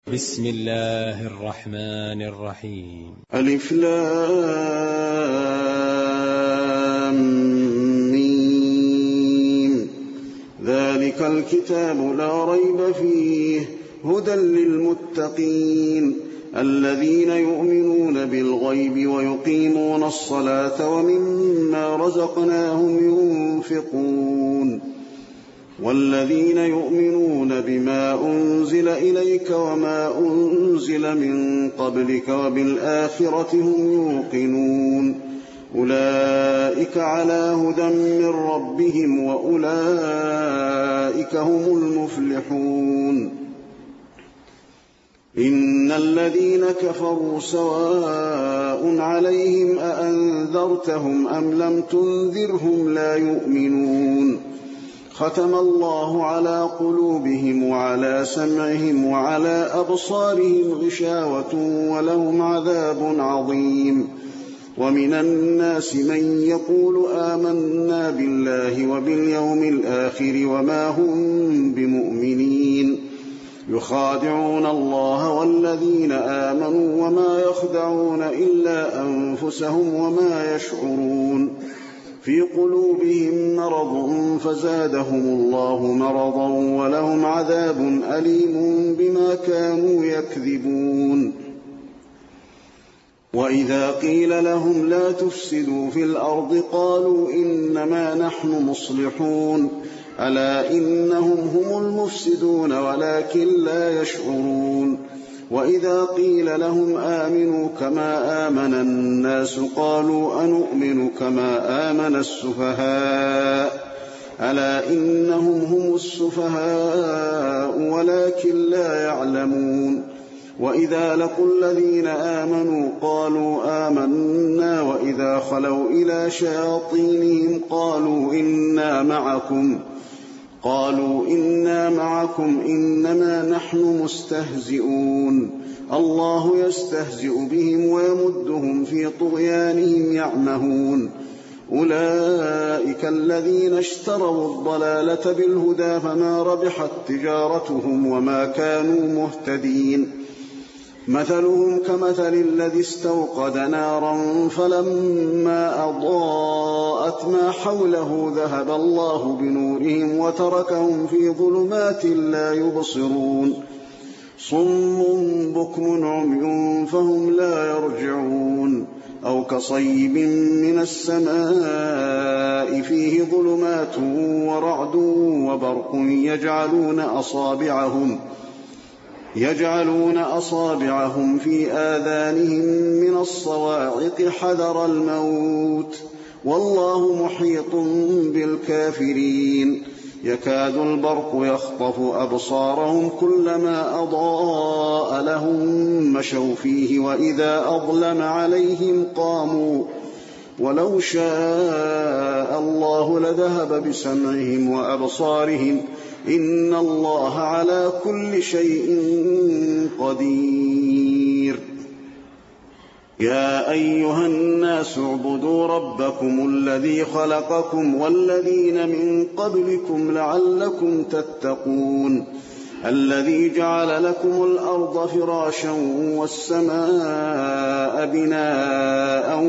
بسم الله الرحمن الرحيم. ألف لام ميم. ذلك الكتاب لا ريب فيه هدى للمتقين الذين يؤمنون بالغيب ويقيمون الصلاة ومما رزقناهم ينفقون والذين يؤمنون بما أنزل إليك وما أنزل من قبلك وبالآخرة هم يوقنون أولئك على هدى من ربهم وأولئك هم المفلحون. إن الذين كفروا سواء عليهم أأنذرتهم أم لم تنذرهم لا يؤمنون ختم الله على قلوبهم وعلى سمعهم وعلى أبصارهم غشاوة ولهم عذاب عظيم. ومن الناس من يقول آمنا بالله وباليوم الآخر وما هم بمؤمنين يخادعون الله والذين آمنوا وما يخدعون إلا أنفسهم وما يشعرون في قلوبهم مرض فزادهم الله مرضا ولهم عذاب أليم بما كانوا يكذبون. وإذا قيل لهم لا تفسدوا في الأرض قالوا إنما نحن مصلحون ألا إنهم هم المفسدون ولكن لا يشعرون. وإذا قيل لهم آمنوا كما آمن الناس قالوا أنؤمن كما آمن السفهاء ألا إنهم هم السفهاء ولكن لا يعلمون. وإذا لقوا الذين آمنوا قالوا آمنا وإذا خلوا إلى شياطينهم قالوا إنا معكم إنما نحن مستهزئون الله يستهزئ بهم ويمدهم في طغيانهم يعمهون. أولئك الذين اشتروا الضلالة بالهدى فما ربحت تجارتهم وما كانوا مهتدين. مثلهم كمثل الذي استوقد نارا فلما أضاءت ما حوله ذهب الله بنورهم وتركهم في ظلمات لا يبصرون صم بكم عمي فهم لا يرجعون. أو كصيب من السماء فيه ظلمات ورعد وبرق يجعلون أصابعهم في آذانهم من الصواعق حذر الموت والله محيط بالكافرين. يكاد البرق يخطف أبصارهم كلما أضاء لهم مشوا فيه وإذا أظلم عليهم قاموا ولو شاء الله لذهب بسمعهم وأبصارهم إن الله على كل شيء قدير. يا أيها الناس اعبدوا ربكم الذي خلقكم والذين من قبلكم لعلكم تتقون الذي جعل لكم الأرض فراشا والسماء بناء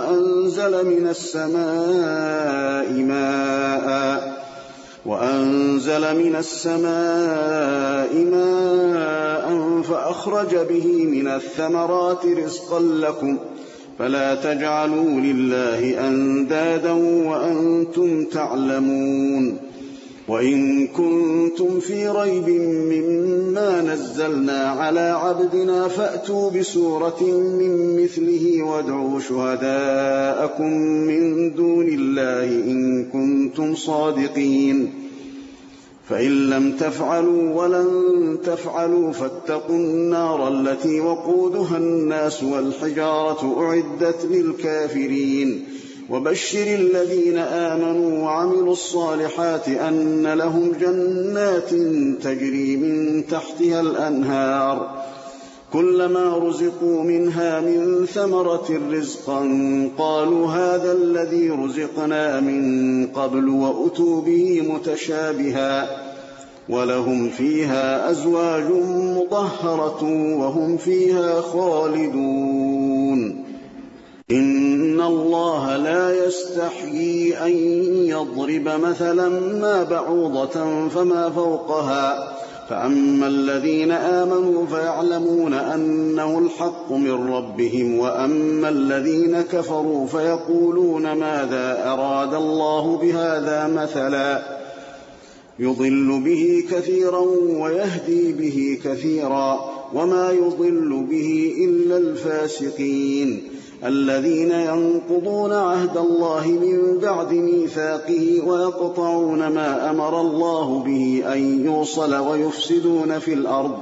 وأنزل من السماء ماء فأخرج به من الثمرات رزقا لكم فلا تجعلوا لله أندادا وأنتم تعلمون. وإن كنتم في ريب مما نزلنا على عبدنا فأتوا بسورة من مثله وادعوا شهداءكم من دون الله إن كنتم صادقين فإن لم تفعلوا ولن تفعلوا فاتقوا النار التي وقودها الناس والحجارة أعدت للكافرين. وبشر الذين آمنوا وعملوا الصالحات أن لهم جنات تجري من تحتها الأنهار كلما رزقوا منها من ثمرة رزقا قالوا هذا الذي رزقنا من قبل وأتوا به متشابها ولهم فيها أزواج مطهرة وهم فيها خالدون. إن الله لا يستحيي أن يضرب مثلا ما بعوضة فما فوقها، فأما الذين آمنوا فيعلمون أنه الحق من ربهم، وأما الذين كفروا فيقولون ماذا أراد الله بهذا مثلا، يضل به كثيرا ويهدي به كثيرا، وما يضل به إلا الفاسقين الذين ينقضون عهد الله من بعد ميثاقه ويقطعون ما أمر الله به أن يوصل ويفسدون في الأرض،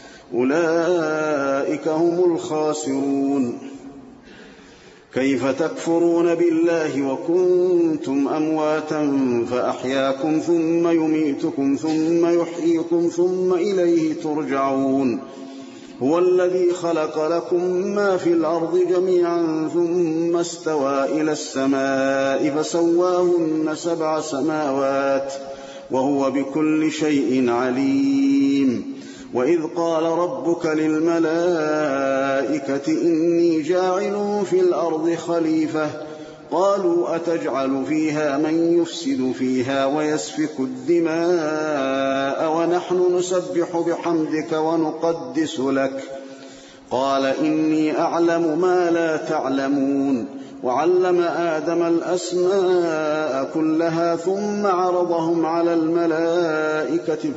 أولئك هم الخاسرون. كيف تكفرون بالله وكنتم أمواتا فأحياكم ثم يميتكم ثم يحييكم ثم إليه ترجعون. هو الذي خلق لكم ما في الأرض جميعا ثم استوى إلى السماء فسواهن 7 سماوات وهو بكل شيء عليم. وإذ قال ربك للملائكة إني جاعل في الأرض خليفة قالوا أتجعل فيها من يفسد فيها ويسفك الدماء ونحن نسبح بحمدك ونقدس لك، قال إني أعلم ما لا تعلمون. وعلم آدم الأسماء كلها ثم عرضهم على الملائكة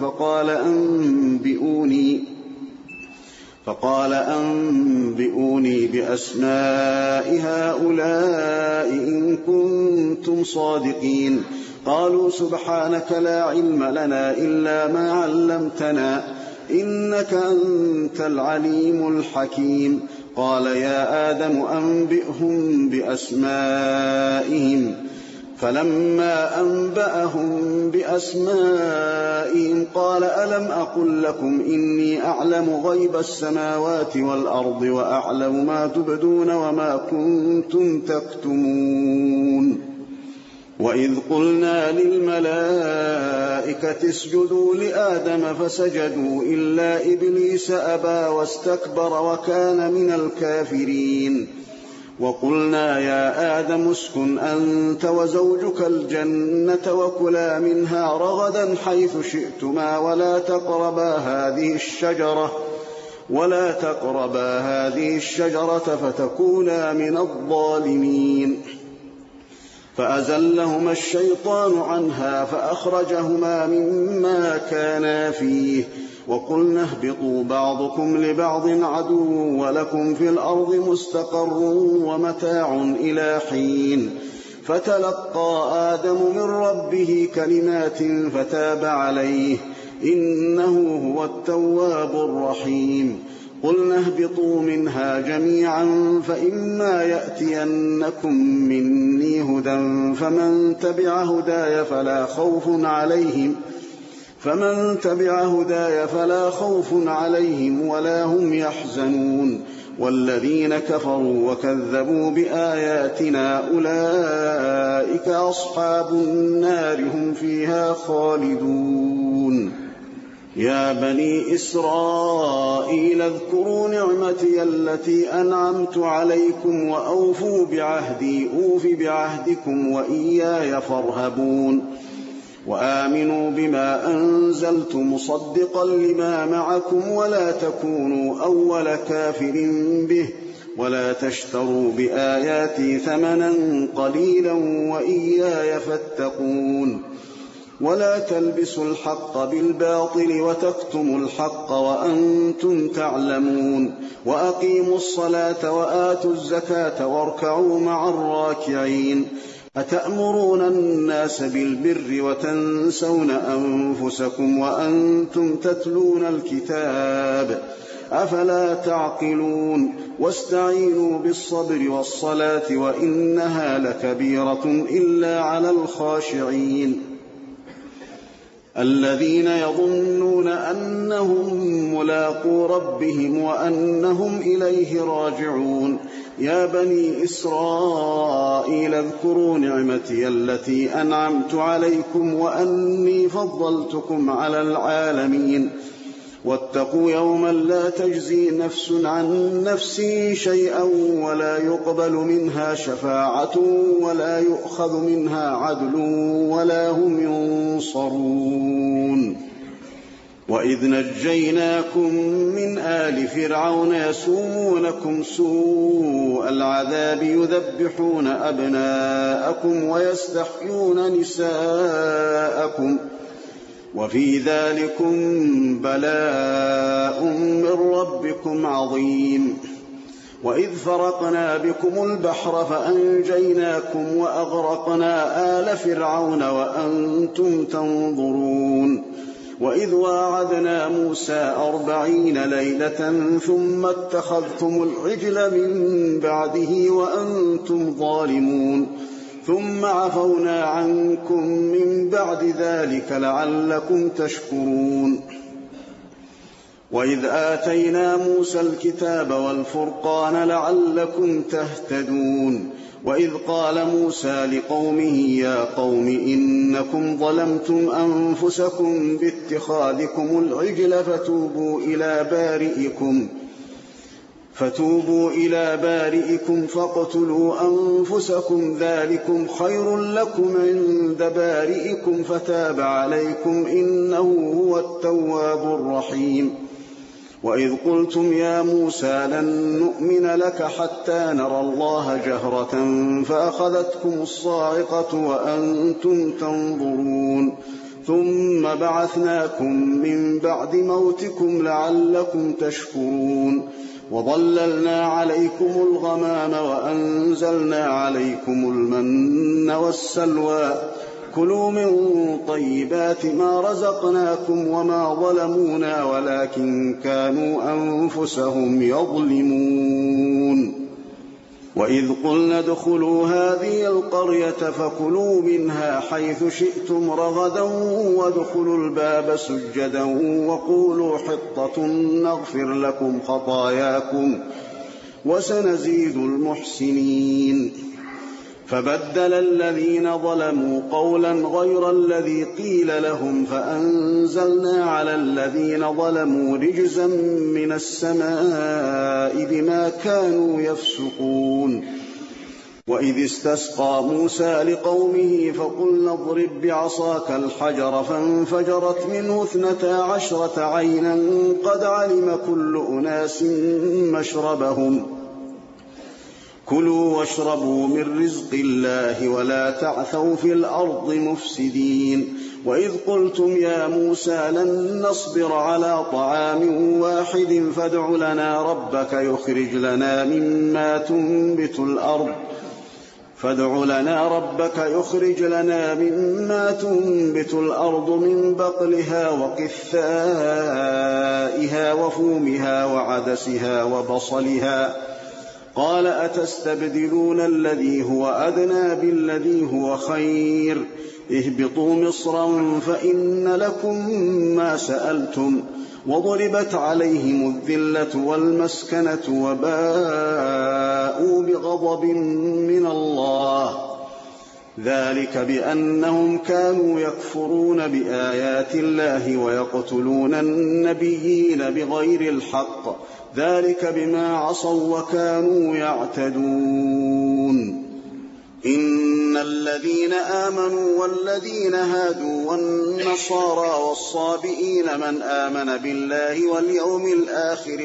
فقال أنبئوني بأسماء هؤلاء إن كنتم صادقين. قالوا سبحانك لا علم لنا إلا ما علمتنا إنك أنت العليم الحكيم. قال يا آدم أنبئهم بأسمائهم. فلما أنبأهم بأسمائهم قال ألم أقل لكم إني أعلم غيب السماوات والأرض وأعلم ما تبدون وما كنتم تكتمون. وإذ قلنا للملائكة اسجدوا لآدم فسجدوا إلا إبليس أبى واستكبر وكان من الكافرين. وقلنا يا آدم اسكن أنت وزوجك الجنة وكلا منها رغدا حيث شئتما ولا تقربا هذه الشجرة فتكونا من الظالمين. فأزلهما الشيطان عنها فأخرجهما مما كانا فيه وقلنا اهبطوا بعضكم لبعض عدو ولكم في الأرض مستقر ومتاع إلى حين. فتلقى آدم من ربه كلمات فتاب عليه إنه هو التواب الرحيم. قلنا اهبطوا منها جميعا فإما يأتينكم مني هدى فمن تبع هداي فلا خوف عليهم ولا هم يحزنون. والذين كفروا وكذبوا بآياتنا أولئك أصحاب النار هم فيها خالدون. يا بني إسرائيل اذكروا نعمتي التي أنعمت عليكم وأوفوا بعهدي أوف بعهدكم وإياي فارهبون. وآمنوا بما أنزلت مصدقا لما معكم ولا تكونوا أول كافر به ولا تشتروا بآياتي ثمنا قليلا وإياي فاتقون. ولا تلبسوا الحق بالباطل وتكتموا الحق وأنتم تعلمون. وأقيموا الصلاة وآتوا الزكاة واركعوا مع الراكعين. أتأمرون الناس بالبر وتنسون أنفسكم وأنتم تتلون الكتاب أفلا تعقلون. واستعينوا بالصبر والصلاة وإنها لكبيرة إلا على الخاشعين. الذين يظنون أنهم ملاقو ربهم وأنهم إليه راجعون يا بني إسرائيل اذكروا نعمتي التي أنعمت عليكم وأني فضلتكم على العالمين واتقوا يوما لا تجزي نفس عن نفس شيئا ولا يقبل منها شفاعة ولا يؤخذ منها عدل ولا هم ينصرون وإذ نجيناكم من آل فرعون يسومونكم سوء العذاب يذبحون أبناءكم ويستحيون نساءكم وفي ذلكم بلاء من ربكم عظيم وإذ فرقنا بكم البحر فأنجيناكم وأغرقنا آل فرعون وأنتم تنظرون وإذ واعدنا موسى 40 ليلة ثم اتخذتم العجل من بعده وأنتم ظالمون ثم عفونا عنكم من بعد ذلك لعلكم تشكرون وإذ آتينا موسى الكتاب والفرقان لعلكم تهتدون وإذ قال موسى لقومه يا قوم إنكم ظلمتم أنفسكم باتخاذكم العجل فتوبوا إلى بارئكم فاقتلوا أنفسكم ذلكم خير لكم عند بارئكم فتاب عليكم إنه هو التواب الرحيم وإذ قلتم يا موسى لن نؤمن لك حتى نرى الله جهرة فأخذتكم الصاعقة وأنتم تنظرون ثم بعثناكم من بعد موتكم لعلكم تشكرون وظللنا عليكم الغمام وأنزلنا عليكم المن والسلوى كلوا من طيبات ما رزقناكم وما ظلمونا ولكن كانوا أنفسهم يظلمون وإذ قلنا ادخلوا هذه القرية فكلوا منها حيث شئتم رغدا وادخلوا الباب سجدا وقولوا حطة نغفر لكم خطاياكم وسنزيد المحسنين فبدل الذين ظلموا قولا غير الذي قيل لهم فأنزلنا على الذين ظلموا رجزا من السماء بما كانوا يفسقون وإذ استسقى موسى لقومه فقلنا اضرب بعصاك الحجر فانفجرت منه 12 عينا قد علم كل أناس مشربهم كلوا واشربوا من رزق الله ولا تعثوا في الأرض مفسدين وإذ قلتم يا موسى لن نصبر على طعام واحد فادع لنا ربك يخرج لنا مما تنبت الأرض من بقلها وقثائها وفومها وعدسها وبصلها قال أتستبدلون الذي هو أدنى بالذي هو خير اهبطوا مصرا فإن لكم ما سألتم وضربت عليهم الذلة والمسكنة وباءوا بغضب من الله ذلك بأنهم كانوا يكفرون بآيات الله ويقتلون النبيين بغير الحق ذلك بما عصوا وكانوا يعتدون إن الذين آمنوا والذين هادوا والنصارى والصابئين من آمن بالله واليوم الآخر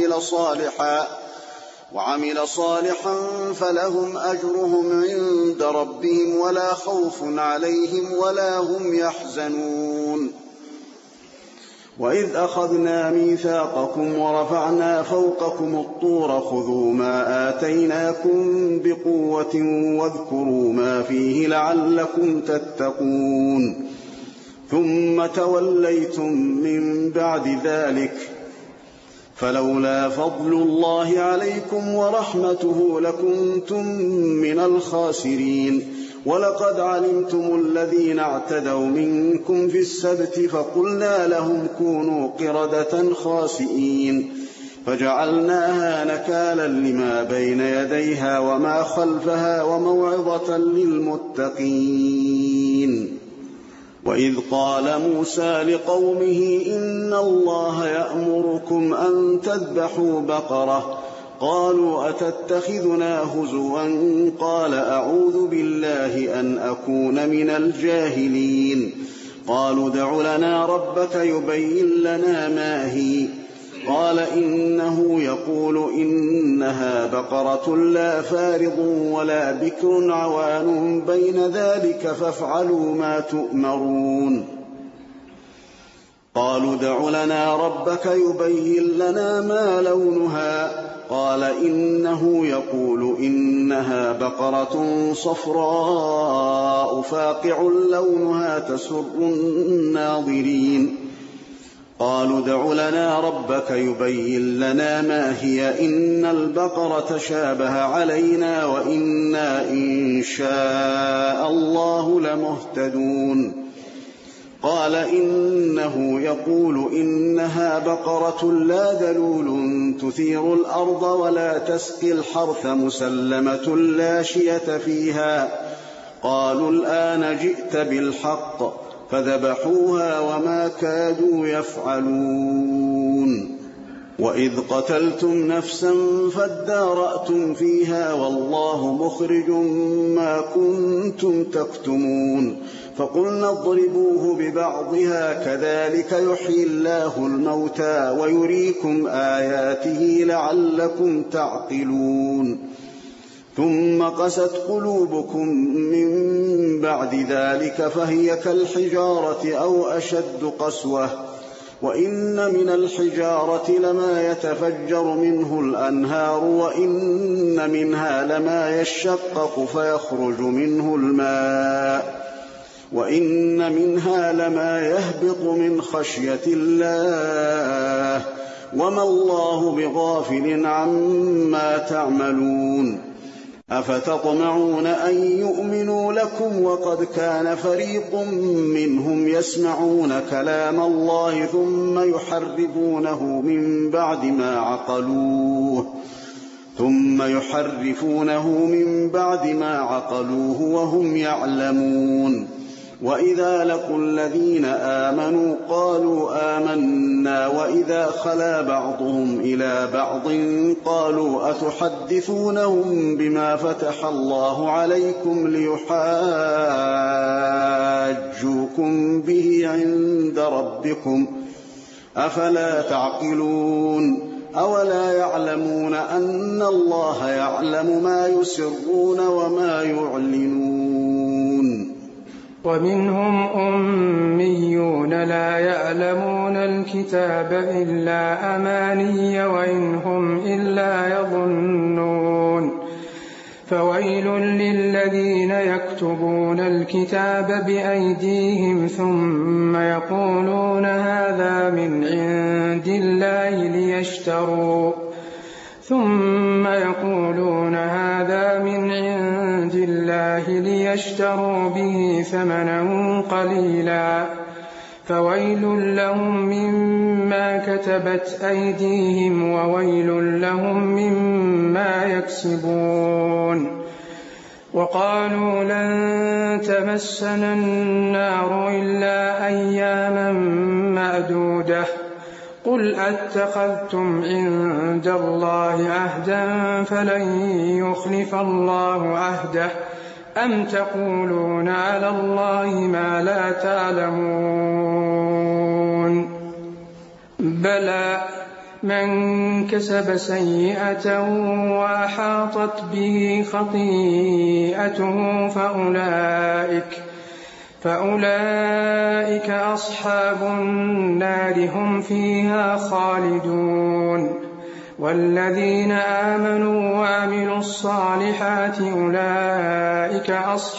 وعمل صالحا فلهم أجرهم عند ربهم ولا خوف عليهم ولا هم يحزنون وإذ أخذنا ميثاقكم ورفعنا فوقكم الطور خذوا ما آتيناكم بقوة واذكروا ما فيه لعلكم تتقون ثم توليتم من بعد ذلك فلولا فضل الله عليكم ورحمته لكنتم من الخاسرين ولقد علمتم الذين اعتدوا منكم في السبت فقلنا لهم كونوا قردة خاسئين فجعلناها نكالا لما بين يديها وما خلفها وموعظة للمتقين. وإذ قال موسى لقومه إن الله يأمركم أن تذبحوا بقرة قالوا أتتخذنا هزوا قال أعوذ بالله أن أكون من الجاهلين. قالوا ادع لنا ربك يبين لنا ما هي قال إنه يقول إنها بقرة لا فارض ولا بكر عوان بين ذلك فافعلوا ما تؤمرون. قالوا ادع لنا ربك يبين لنا ما لونها قال إنه يقول إنها بقرة صفراء فاقع لونها تسر الناظرين. قالوا ادع لنا ربك يبين لنا ما هي إن البقرة شابه علينا وإنا إن شاء الله لمهتدون. قال إنه يقول إنها بقرة لا ذلول تثير الأرض ولا تسقي الحرث مسلمة لا شية فيها. قالوا الآن جئت بالحق فذبحوها وما كادوا يفعلون. وإذ قتلتم نفسا فادارأتم فيها والله مخرج ما كنتم تكتمون. فقلنا اضربوه ببعضها كذلك يحيي الله الموتى ويريكم آياته لعلكم تعقلون. ثم قست قلوبكم من بعد ذلك فهي كالحجارة أو أشد قسوة وإن من الحجارة لما يتفجر منه الأنهار وإن منها لما يشقق فيخرج منه الماء وإن منها لما يهبط من خشية الله وما الله بغافل عما تعملون. أفتطمعون أن يؤمنوا لكم وقد كان فريق منهم يسمعون كلام الله ثم يحرفونه من بعد ما عقلوه وهم يعلمون. وإذا لقوا الذين آمنوا قالوا آمنا وإذا خلا بعضهم إلى بعض قالوا أتحدثونهم بما فتح الله عليكم ليحاجوكم به عند ربكم أفلا تعقلون. أولا يعلمون أن الله يعلم ما يسرون وما يعلنون. ومنهم أميون لا يعلمون الكتاب إلا أماني وإن هم إلا يظنون. فويل للذين يكتبون الكتاب بأيديهم ثم يقولون هذا من عند الله ليشتروا به ثمنا قليلا فويل لهم مما كتبت أيديهم وويل لهم مما يكسبون. وقالوا لن تمسنا النار إلا أياما معدودة قل أتخذتم عند الله عهدا فلن يخلف الله عهده أم تقولون على الله ما لا تعلمون. بلى من كسب سيئة وأحاطت به خطيئته فأولئك أصحاب النار هم فيها خالدون. والذين آمنوا وعملوا الصالحات أولئك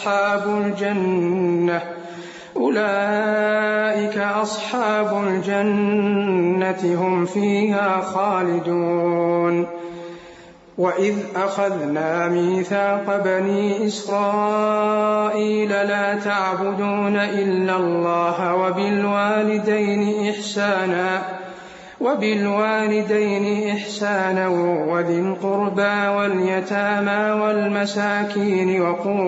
أصحاب الجنة هم فيها خالدون. وإذ أخذنا ميثاق بني إسرائيل لا تعبدون إلا الله وبالوالدين إحسانا وذي القربى واليتامى والمساكين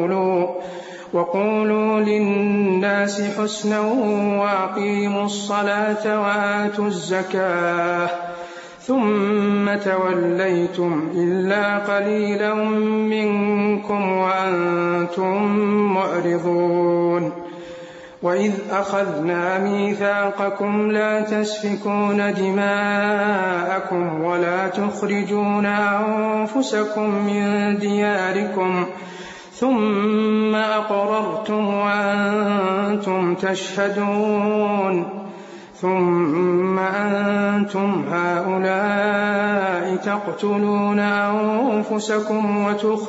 وقولوا للناس حسنا وأقيموا الصلاة وآتوا الزكاة ثم توليتم إلا قليلا منكم وأنتم معرضون. وإذ أخذنا ميثاقكم لا تسفكون دماءكم ولا تخرجون أنفسكم من دياركم ثم أقررتم وأنتم تشهدون ثم أنتم هؤلاء تقتلون أنفسكم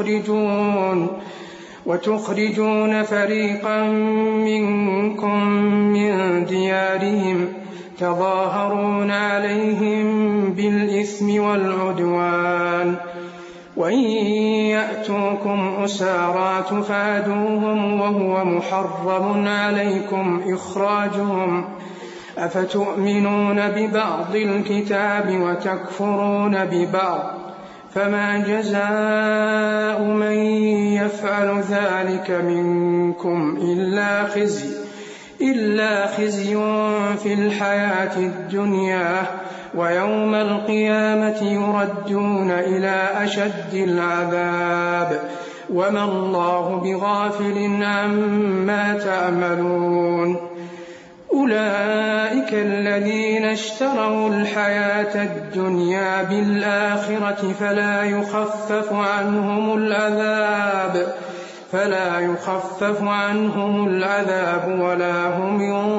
وتخرجون فريقا منكم من ديارهم تظاهرون عليهم بالإثم والعدوان وإن يأتوكم أسارى تفادوهم وهو محرم عليكم إخراجهم أفتؤمنون ببعض الكتاب وتكفرون ببعض فما جزاء من يفعل ذلك منكم إلا خزي في الحياة الدنيا ويوم القيامة يردون إلى أشد العذاب وما الله بغافل عما تعملون. أولئك الذين اشتروا الحياة الدنيا بالآخرة فلا يخفف عنهم العذاب ولا هم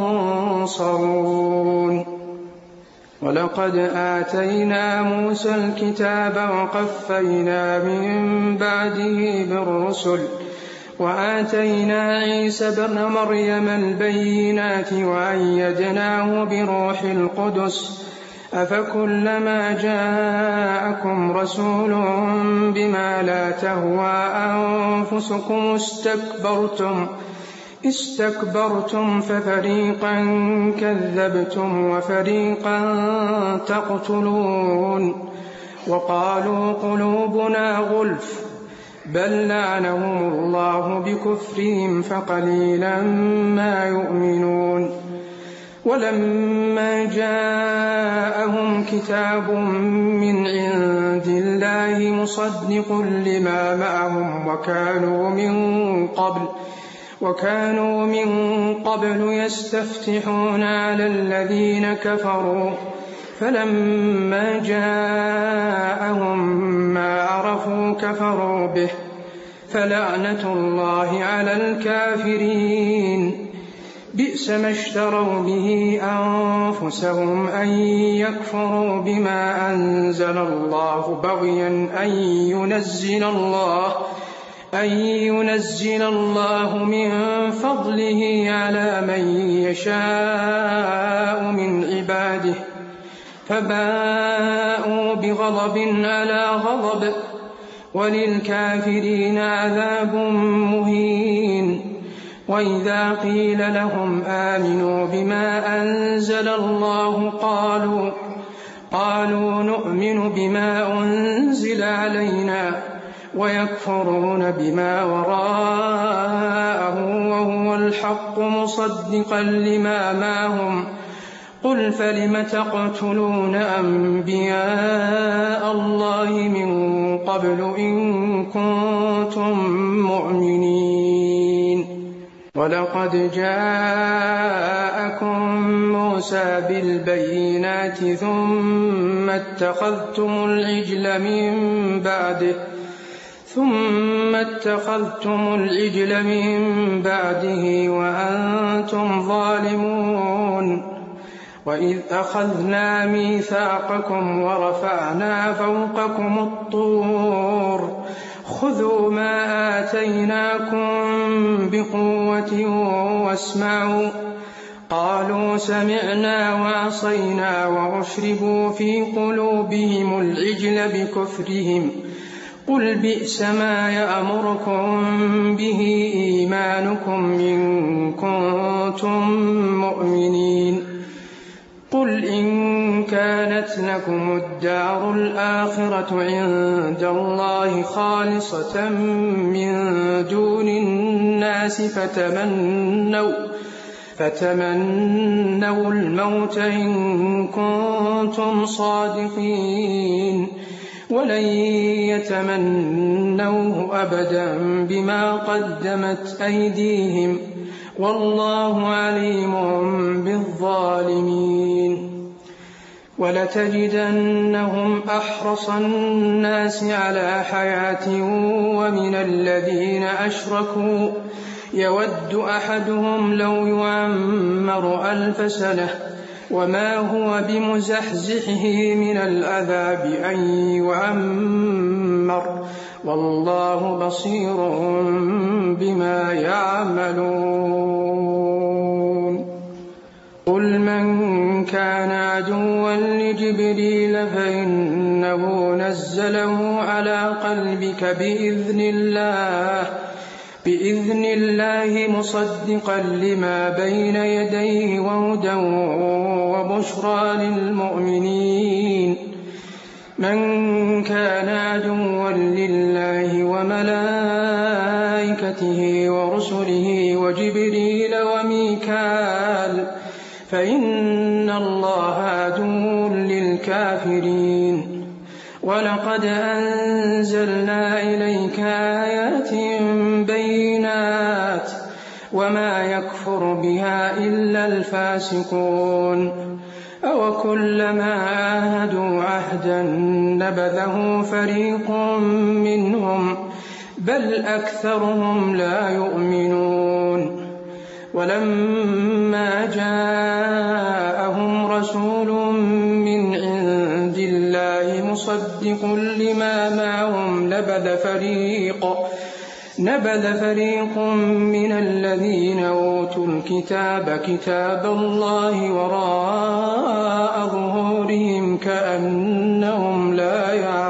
ينصرون. ولقد آتينا موسى الكتاب وقفينا من بعده بالرسل وآتينا عيسى ابن مريم البينات وأيدناه بروح القدس أفكلما جاءكم رسول بما لا تهوى أنفسكم استكبرتم ففريقا كذبتم وفريقا تقتلون وقالوا قلوبنا غلف بل لعنهم الله بكفرهم فقليلا ما يؤمنون. ولما جاءهم كتاب من عند الله مصدق لما معهم وكانوا من قبل يستفتحون على الذين كفروا فلما جاءهم ما عرفوا كفروا به فلعنة الله على الكافرين. بئس ما اشتروا به أنفسهم أن يكفروا بما أنزل الله بغيا أن ينزل الله من فضله على من يشاء من عباده فباءوا بغضب على غضب وللكافرين عذاب مهين. وإذا قيل لهم آمنوا بما أنزل الله قالوا نؤمن بما أنزل علينا ويكفرون بما وراءه وهو الحق مصدقا لما معهم قل فلم تقتلون أنبياء الله من قبل إن كنتم مؤمنين. ولقد جاءكم موسى بالبينات ثم اتخذتم العجل من بعده وأنتم ظالمون. وإذ أخذنا ميثاقكم ورفعنا فوقكم الطور خذوا ما آتيناكم بقوة واسمعوا قالوا سمعنا وعصينا وأشربوا في قلوبهم العجل بكفرهم قل بئس ما يأمركم به إيمانكم إن كنتم مؤمنين. قل إن كانت لكم الدار الآخرة عند الله خالصة من دون الناس فتمنوا الموت إن كنتم صادقين، ولن يتمنوه أبدا بما قدمت أيديهم، والله عليم بالظالمين. ولتجدنهم أحرص الناس على حياة ومن الذين أشركوا يود أحدهم لو يعمر 1000 سنة وما هو بمزحزحه من العذاب أن يعمر، والله بصير بما يعملون. قل من كان عدوا لجبريل فإنه نزله على قلبك بإذن الله مصدقا لما بين يديه وهدى وبشرى للمؤمنين. من كان عدوا لله وملائكته ورسله وجبريل وميكال فإن الله عدو للكافرين. ولقد أنزلنا إليك آيات بينات وما يكفر بها إلا الفاسقون. أوكلما عاهدوا عهدا نبذه فريق منهم بل أكثرهم لا يؤمنون. ولما جاءهم رسول من عند الله مصدق لما معهم نبذ فريق من الذين أوتوا الكتاب كتاب الله وراء ظهورهم كأنهم لا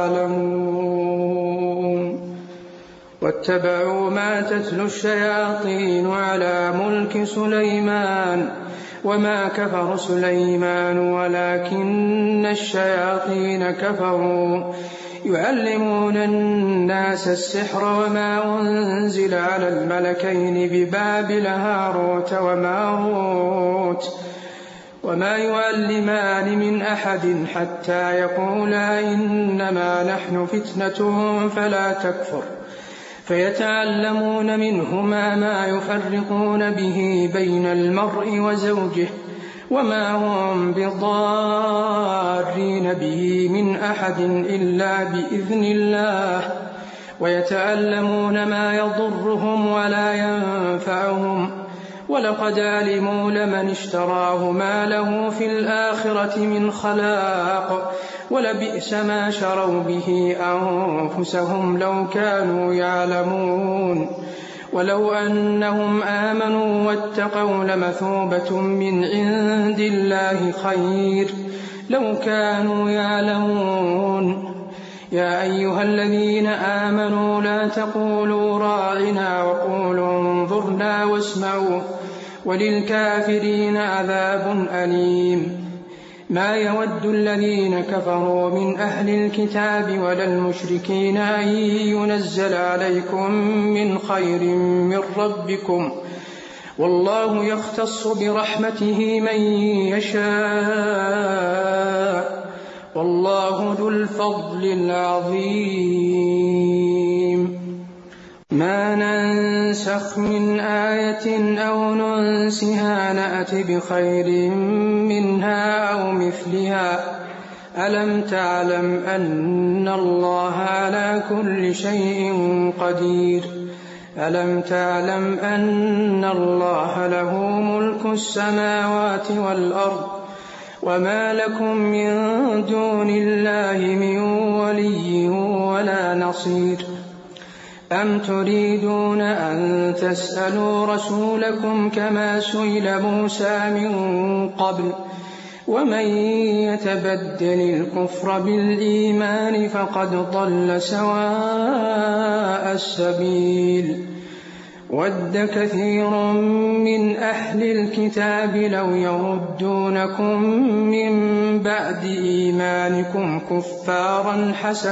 يعلمون. واتبعوا ما تتلو الشياطين على ملك سليمان وما كفر سليمان ولكن الشياطين كفروا يعلمون الناس السحر وما أنزل على الملكين ببابل هاروت وماروت وما يعلمان من أحد حتى يقولا إنما نحن فتنة فلا تكفر، فيتعلمون منهما ما يفرقون به بين المرء وزوجه وما هم بضارين به من أحد إلا بإذن الله، ويتعلمون ما يضرهم ولا ينفعهم، ولقد علموا لمن اشتراه ما له في الآخرة من خلاق، ولبئس ما شروا به أنفسهم لو كانوا يعلمون. ولو أنهم آمنوا واتقوا لمثوبة من عند الله خير لو كانوا يعلمون. يا أيها الذين آمنوا لا تقولوا راعنا وقولوا انظرنا واسمعوا وللكافرين عذاب أليم. ما يود الذين كفروا من أهل الكتاب ولا المشركين أن ينزل عليكم من خير من ربكم، والله يختص برحمته من يشاء، والله ذو الفضل العظيم. ما ننسخ من آية أو ننسها نأت بخير منها أو مثلها. ألم تعلم أن الله على كل شيء قدير؟ ألم تعلم أن الله له ملك السماوات والأرض وما لكم من دون الله من ولي ولا نصير؟ أم تريدون أن تسألوا رسولكم كما سئل موسى من قبل ومن يتبدل الكفر بالإيمان فقد ضل سواء السبيل. ود كثير من أهل الكتاب لو يردونكم من بعد إيمانكم كفارا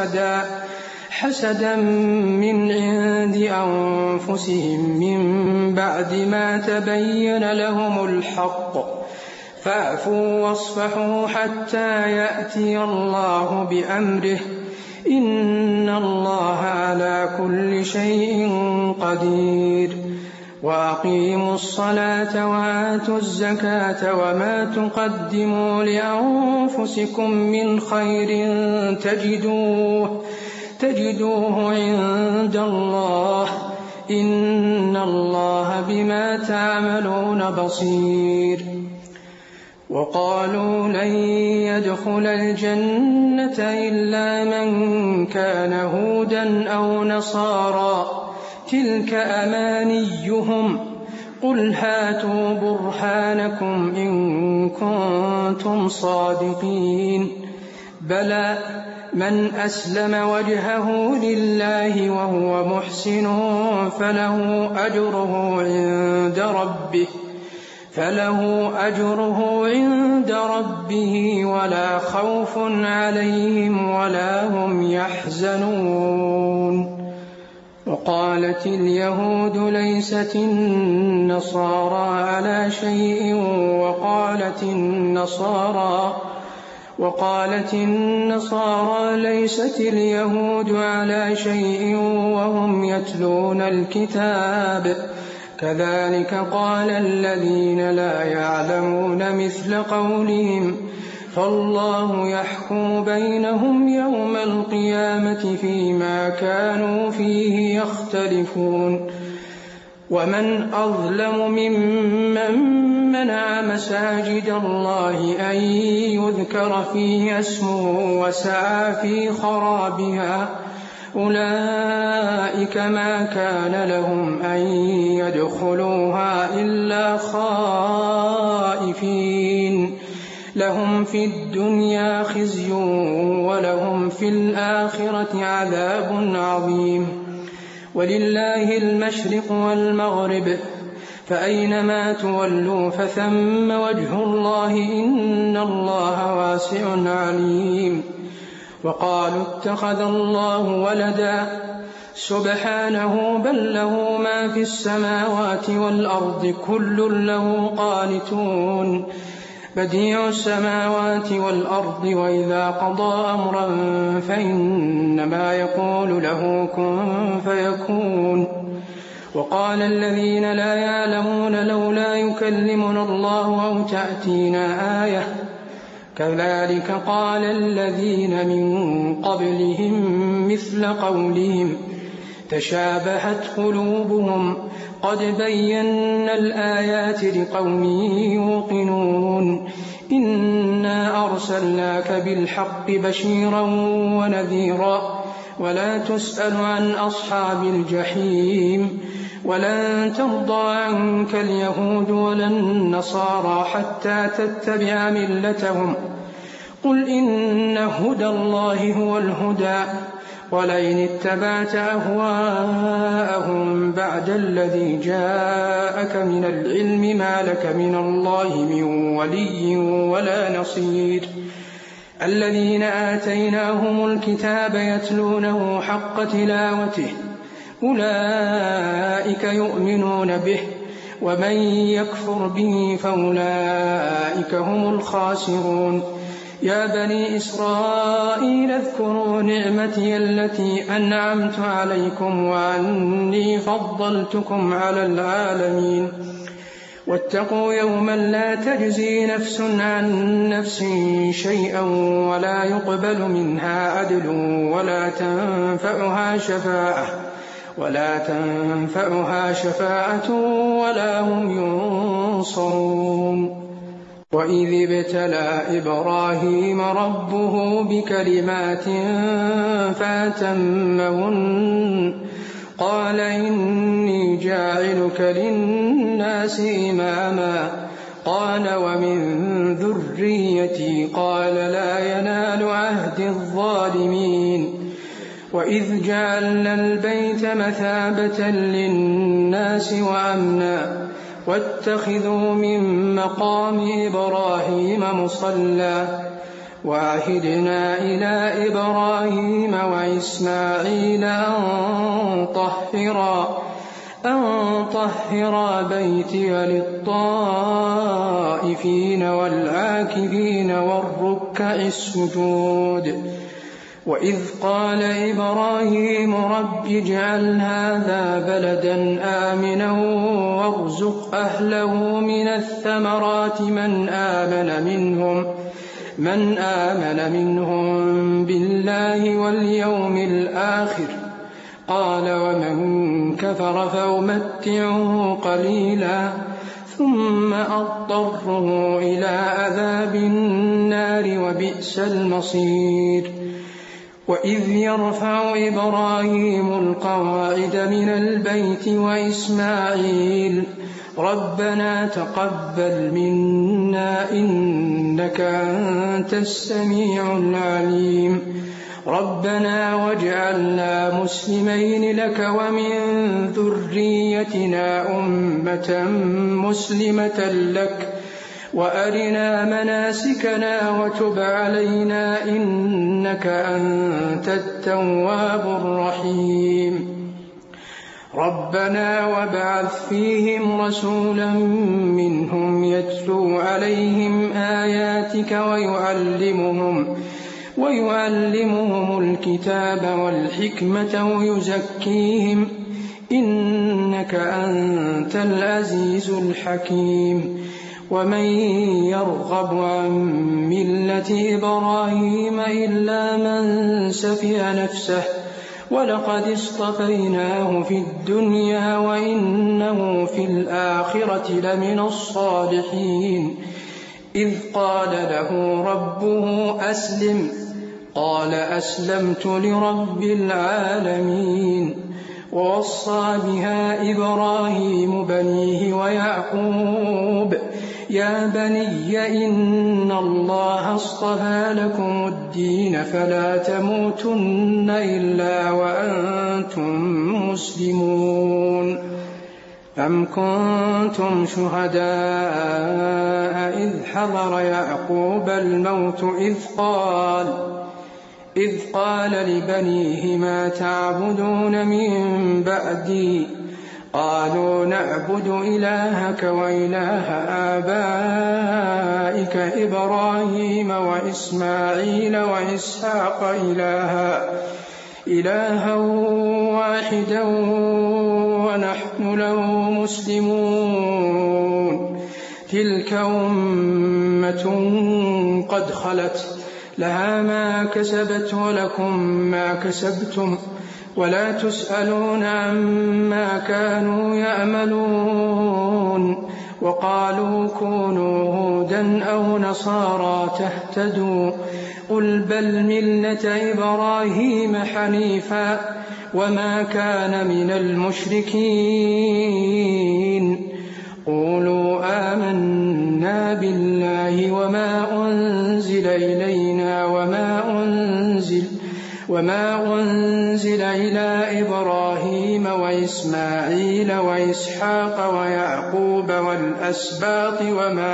حسدا من عند أنفسهم من بعد ما تبين لهم الحق، فاعفوا واصفحوا حتى يأتي الله بأمره، إن الله على كل شيء قدير. وأقيموا الصلاة وآتوا الزكاة وما تقدموا لأنفسكم من خير تجدوه عند الله، إن الله بما تعملون بصير. وقالوا لن يدخل الجنة إلا من كان هودا أو نصارى، تلك أمانيهم، قل هاتوا برهانكم إن كنتم صادقين. بلى من أسلم وجهه لله وهو محسن فله أجره عند ربه ولا خوف عليهم ولا هم يحزنون. وقالت اليهود ليست النصارى على شيء وقالت النصارى ليست اليهود على شيء وهم يتلون الكتاب، كذلك قال الذين لا يعلمون مثل قولهم، فالله يحكم بينهم يوم القيامة فيما كانوا فيه يختلفون. ومن أظلم ممن منع مساجد الله أن يذكر فيه اسمه وسعى في خرابها، أولئك ما كان لهم أن يدخلوها إلا خائفين، لهم في الدنيا خزي ولهم في الآخرة عذاب عظيم. ولله المشرق والمغرب، فأينما تولوا فثم وجه الله، إن الله واسع عليم. وقالوا اتخذ الله ولدا، سبحانه بل له ما في السماوات والأرض كل له قانتون، بديع السماوات والأرض، وإذا قضى أمرا فإنما يقول له كن فيكون. وقال الذين لا يعلمون لولا يكلمنا الله أو تأتينا آية، كذلك قال الذين من قبلهم مثل قولهم، تشابهت قلوبهم، قد بينا الآيات لقوم يوقنون. إنا أرسلناك بالحق بشيرا ونذيرا، ولا تسأل عن أصحاب الجحيم. ولن ترضى عنك اليهود ولا النصارى حتى تتبع ملتهم، قل إن هدى الله هو الهدى، ولئن اتبعت أهواءهم بعد الذي جاءك من العلم ما لك من الله من ولي ولا نصير. الذين آتيناهم الكتاب يتلونه حق تلاوته، أولئك يؤمنون به، ومن يكفر به فأولئك هم الخاسرون. يا بني إسرائيل اذكروا نعمتي التي أنعمت عليكم وأني فضلتكم على العالمين. واتقوا يوما لا تجزي نفس عن نفس شيئا ولا يقبل منها عدل ولا تنفعها شفاعة ولا هم ينصرون. وإذ ابتلى إبراهيم ربه بكلمات فأتمهن، قال إني جاعلك للناس إماما، قال ومن ذريتي قال لا ينال عهد الظالمين وإذ جعلنا البيت مثابة للناس وأمنا واتخذوا من مقام إبراهيم مصلى وعهدنا إلى إبراهيم وإسماعيل أن طهرا بيتي للطائفين والعاكفين والركع السجود وإذ قال إبراهيم رب اجعل هذا بلدا آمنا وارزق أهله من الثمرات من آمن منهم بالله واليوم الآخر قال ومن كفر فأمتعه قليلا ثم أضطره إلى عذاب النار وبئس المصير وإذ يرفع إبراهيم القواعد من البيت وإسماعيل ربنا تقبل منا إنك أنت السميع العليم ربنا واجعلنا مسلمين لك ومن ذريتنا أمة مسلمة لك وأرنا مناسكنا وتب علينا إنك أنت التواب الرحيم ربنا وابعث فيهم رسولا منهم يتلو عليهم آياتك ويعلمهم الكتاب والحكمة ويزكيهم إنك أنت العزيز الحكيم ومن يرغب عن ملة إبراهيم إلا من سفه نفسه ولقد اصطفيناه في الدنيا وإنه في الآخرة لمن الصالحين إذ قال له ربه أسلم قال أسلمت لرب العالمين ووصى بها إبراهيم بنيه ويعقوب يا بني إن الله اصطفى لكم الدين فلا تموتن إلا وأنتم مسلمون أم كنتم شهداء إذ حضر يعقوب الموت إذ قال لبنيه ما تعبدون من بعدي قالوا نعبد إلهك وإله آبائك إبراهيم وإسماعيل وإسحاق إلها واحدا ونحن له مسلمون تلك أمة قد خلت لها ما كسبت ولكم ما كسبتم ولا تسألون عما كانوا يعملون وقالوا كونوا هودا أو نصارى تهتدوا قل بل ملة إبراهيم حنيفا وما كان من المشركين قولوا آمنا بالله وما أنزل إلينا وما أنزل إلى إبراهيم وإسماعيل وإسحاق ويعقوب والأسباط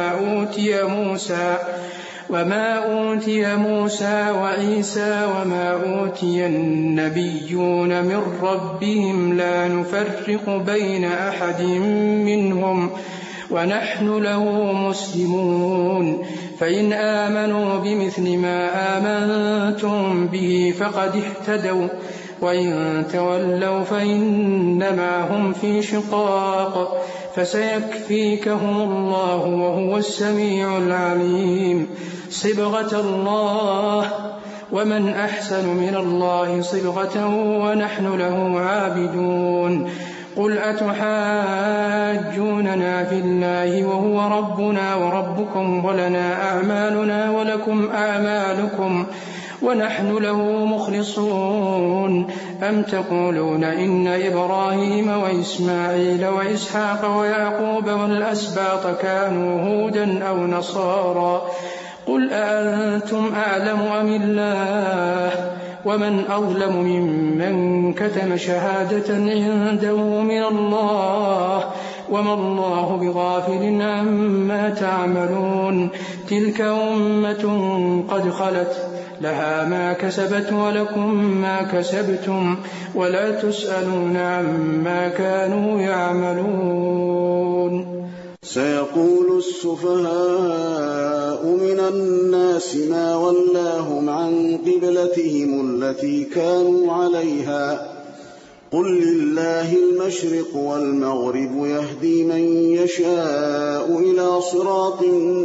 وما أوتي موسى وعيسى وما أوتي النبيون من ربهم لا نفرق بين أحد منهم ونحن له مسلمون فإن آمنوا بمثل ما آمنتم به فقد اهتدوا وإن تولوا فإنما هم في شقاق فسيكفيكهم الله وهو السميع العليم صبغة الله ومن أحسن من الله صبغة ونحن له عابدون قل أتحاجوننا في الله وهو ربنا وربكم ولنا أعمالنا ولكم أعمالكم ونحن له مخلصون أم تقولون إن إبراهيم وإسماعيل وإسحاق ويعقوب والأسباط كانوا هودا أو نصارى قل أأنتم أعلم أم الله ومن أظلم ممن كتم شهادة عنده من الله وما الله بغافل عما تعملون تلك أمة قد خلت لها ما كسبت ولكم ما كسبتم ولا تسألون عما كانوا يعملون. سيقول السفهاء من الناس ما ولاهم عن قبلتهم التي كانوا عليها قل لله المشرق والمغرب يهدي من يشاء إلى صراط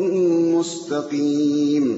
مستقيم.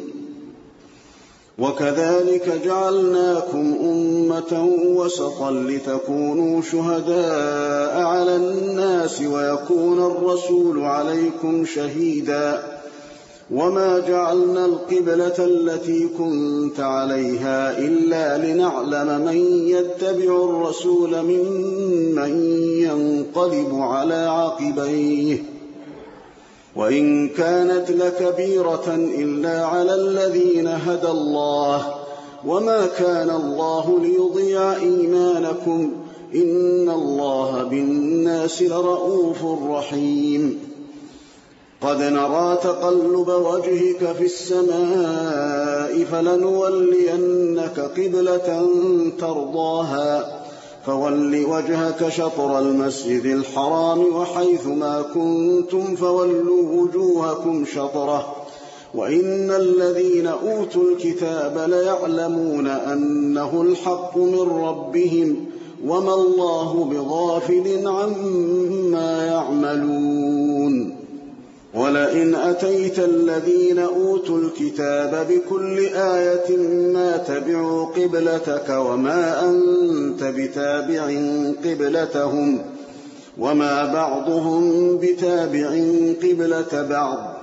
وكذلك جعلناكم أمة وسطا لتكونوا شهداء على الناس ويكون الرسول عليكم شهيدا وما جعلنا القبلة التي كنت عليها إلا لنعلم من يتبع الرسول ممن ينقلب على عقبيه وإن كانت لكبيرة إلا على الذين هدى الله وما كان الله ليضيع إيمانكم إن الله بالناس لرؤوف رحيم. قد نرى تقلب وجهك في السماء فلنولينك قبلة ترضاها فول وجهك شطر المسجد الحرام وحيث ما كنتم فولوا وجوهكم شطره وإن الذين أوتوا الكتاب ليعلمون أنه الحق من ربهم وما الله بغافل عما يعملون. ولئن أتيت الذين أوتوا الكتاب بكل آية ما تبعوا قبلتك وما أنت بتابع قبلتهم وما بعضهم بتابع قبلة بعض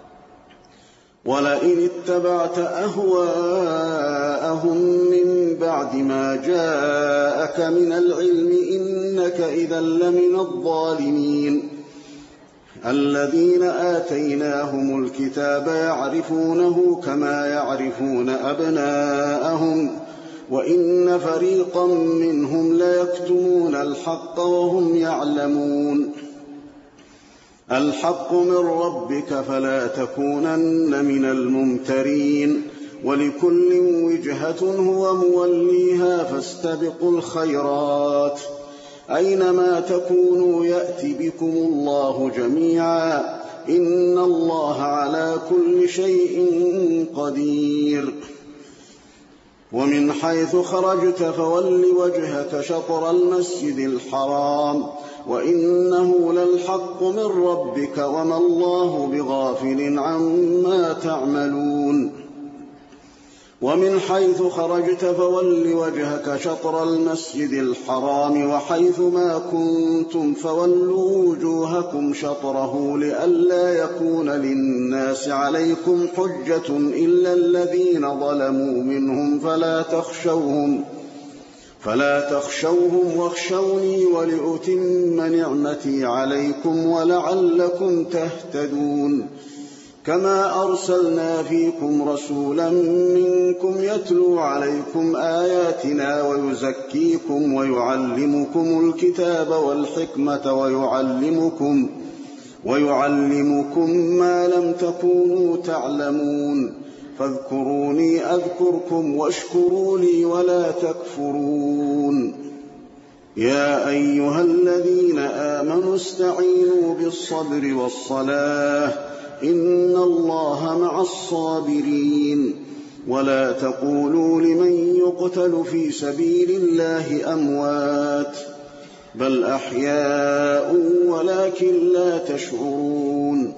ولئن اتبعت أهواءهم من بعد ما جاءك من العلم إنك إذا لمن الظالمين. الذين آتيناهم الكتاب يعرفونه كما يعرفون أبناءهم وإن فريقا منهم ليكتمون الحق وهم يعلمون. الحق من ربك فلا تكونن من الممترين ولكل وجهة هو موليها فاستبقوا الخيرات أينما تكونوا يأتي بكم الله جميعا إن الله على كل شيء قدير. ومن حيث خرجت فول وجهك شطر المسجد الحرام وإنه للحق من ربك وما الله بغافل عما تعملون. ومن حيث خرجت فول وجهك شطر المسجد الحرام وحيث ما كنتم فولوا وجوهكم شطره لئلا يكون للناس عليكم حجة إلا الذين ظلموا منهم فلا تخشوهم واخشوني ولأتم نعمتي عليكم ولعلكم تهتدون. كما أرسلنا فيكم رسولا منكم يتلو عليكم آياتنا ويزكيكم ويعلمكم الكتاب والحكمة ويعلمكم ما لم تكونوا تعلمون فاذكروني أذكركم واشكروا لي ولا تكفرون. يا أيها الذين آمنوا استعينوا بالصبر والصلاة إن الله مع الصابرين ولا تقولوا لمن يقتل في سبيل الله أموات بل أحياء ولكن لا تشعرون.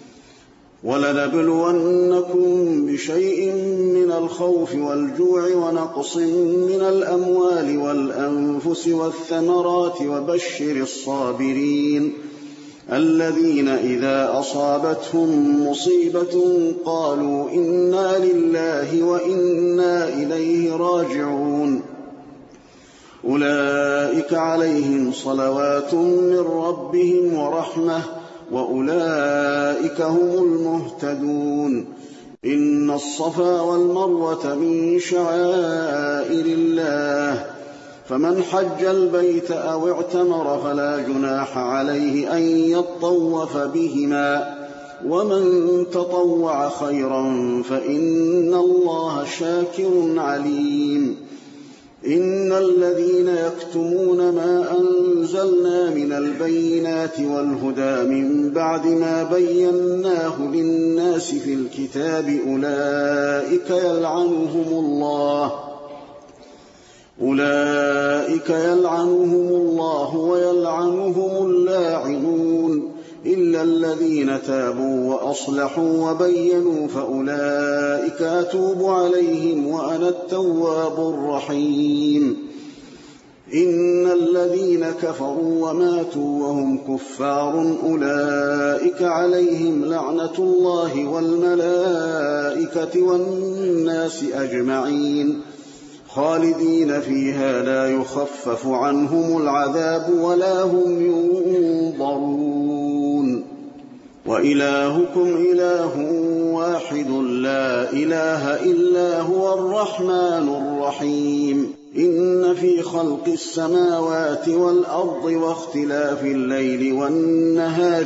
ولنبلونكم بشيء من الخوف والجوع ونقص من الأموال والأنفس والثمرات وبشر الصابرين الذين إذا أصابتهم مصيبة قالوا إنا لله وإنا إليه راجعون أولئك عليهم صلوات من ربهم ورحمة وأولئك هم المهتدون إن الصفا والمروة من شعائر الله فمن حج البيت أو اعتمر فلا جناح عليه أن يطوف بهما ومن تطوع خيرا فإن الله شاكر عليم إن الذين يكتمون ما أنزلنا من البينات والهدى من بعد ما بيناه للناس في الكتاب أولئك يلعنهم الله ويلعنهم اللاعنون إلا الذين تابوا وأصلحوا وبينوا فأولئك أتوب عليهم وأنا التواب الرحيم إن الذين كفروا وماتوا وهم كفار أولئك عليهم لعنة الله والملائكة والناس أجمعين خالدين فيها لا يخفف عنهم العذاب ولا هم ينظرون وإلهكم إله واحد لا إله إلا هو الرحمن الرحيم إن في خلق السماوات والأرض واختلاف الليل والنهار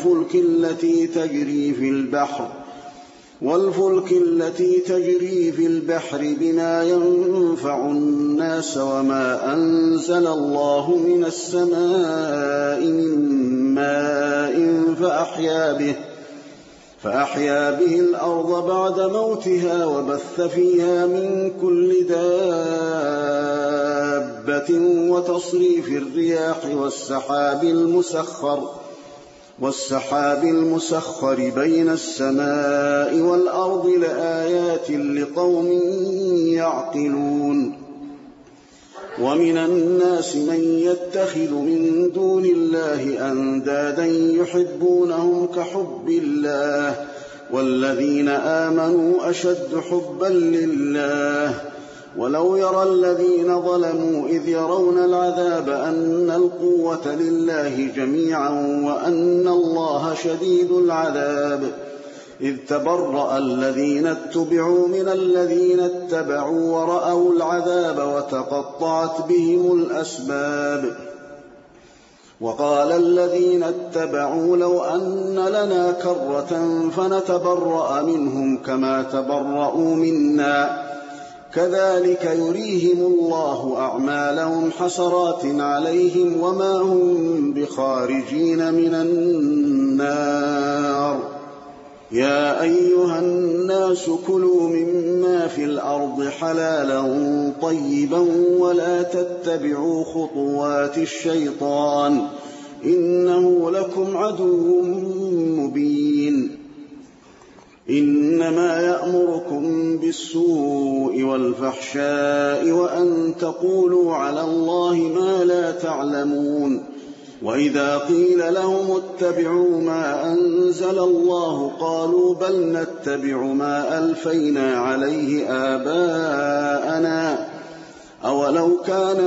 والفلك التي تجري في البحر بما ينفع الناس وما أنزل الله من السماء من ماء فأحيا به الأرض بعد موتها وبث فيها من كل دابة وتصريف الرياح والسحاب المسخر بين السماء والأرض لآيات لقوم يعقلون ومن الناس من يتخذ من دون الله أندادا يحبونهم كحب الله والذين آمنوا أشد حبا لله ولو يرى الذين ظلموا إذ يرون العذاب أن القوة لله جميعا وأن الله شديد العذاب إذ تبرأ الذين اتبعوا من الذين اتبعوا ورأوا العذاب وتقطعت بهم الأسباب وقال الذين اتبعوا لو أن لنا كرة فنتبرأ منهم كما تبرأوا منا كذلك يريهم الله أعمالهم حسرات عليهم وما هم بخارجين من النار يا أيها الناس كلوا مما في الأرض حلالا طيبا ولا تتبعوا خطوات الشيطان إنه لكم عدو مبين إنما يأمركم بالسوء والفحشاء وأن تقولوا على الله ما لا تعلمون وإذا قيل لهم اتبعوا ما أنزل الله قالوا بل نتبع ما ألفينا عليه آباءنا أولو كان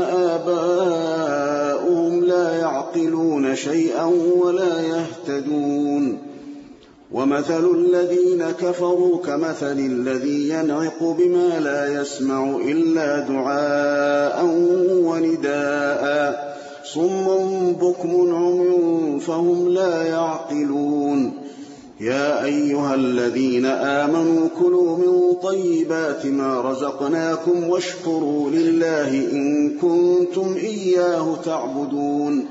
آباؤهم لا يعقلون شيئا ولا يهتدون ومثل الذين كفروا كمثل الذي ينعق بما لا يسمع إلا دعاء ونداء صم بكم عمي فهم لا يعقلون يا أيها الذين آمنوا كلوا من طيبات ما رزقناكم واشكروا لله إن كنتم إياه تعبدون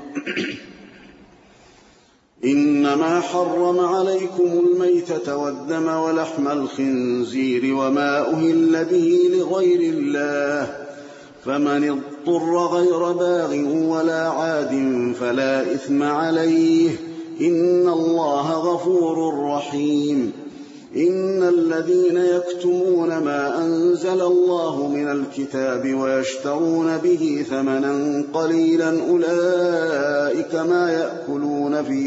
إنما حرم عليكم الميتة والدم ولحم الخنزير وما أهل به لغير الله فمن اضطر غير باغ ولا عاد فلا إثم عليه إن الله غفور رحيم إن الذين يكتمون ما أنزل الله من الكتاب ويشترون به ثمنا قليلا أولئك ما يأكلون في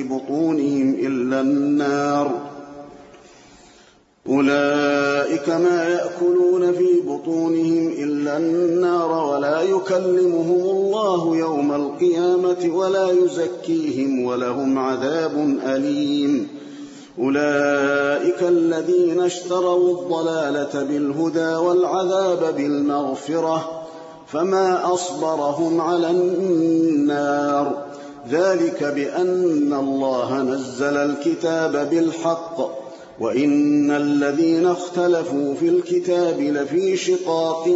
بطونهم إلا النار ولا يكلمهم الله يوم القيامة ولا يزكيهم ولهم عذاب أليم. أولئك الذين اشتروا الضلالة بالهدى والعذاب بالمغفرة فما أصبرهم على النار. ذلك بأن الله نزل الكتاب بالحق وإن الذين اختلفوا في الكتاب لفي شقاق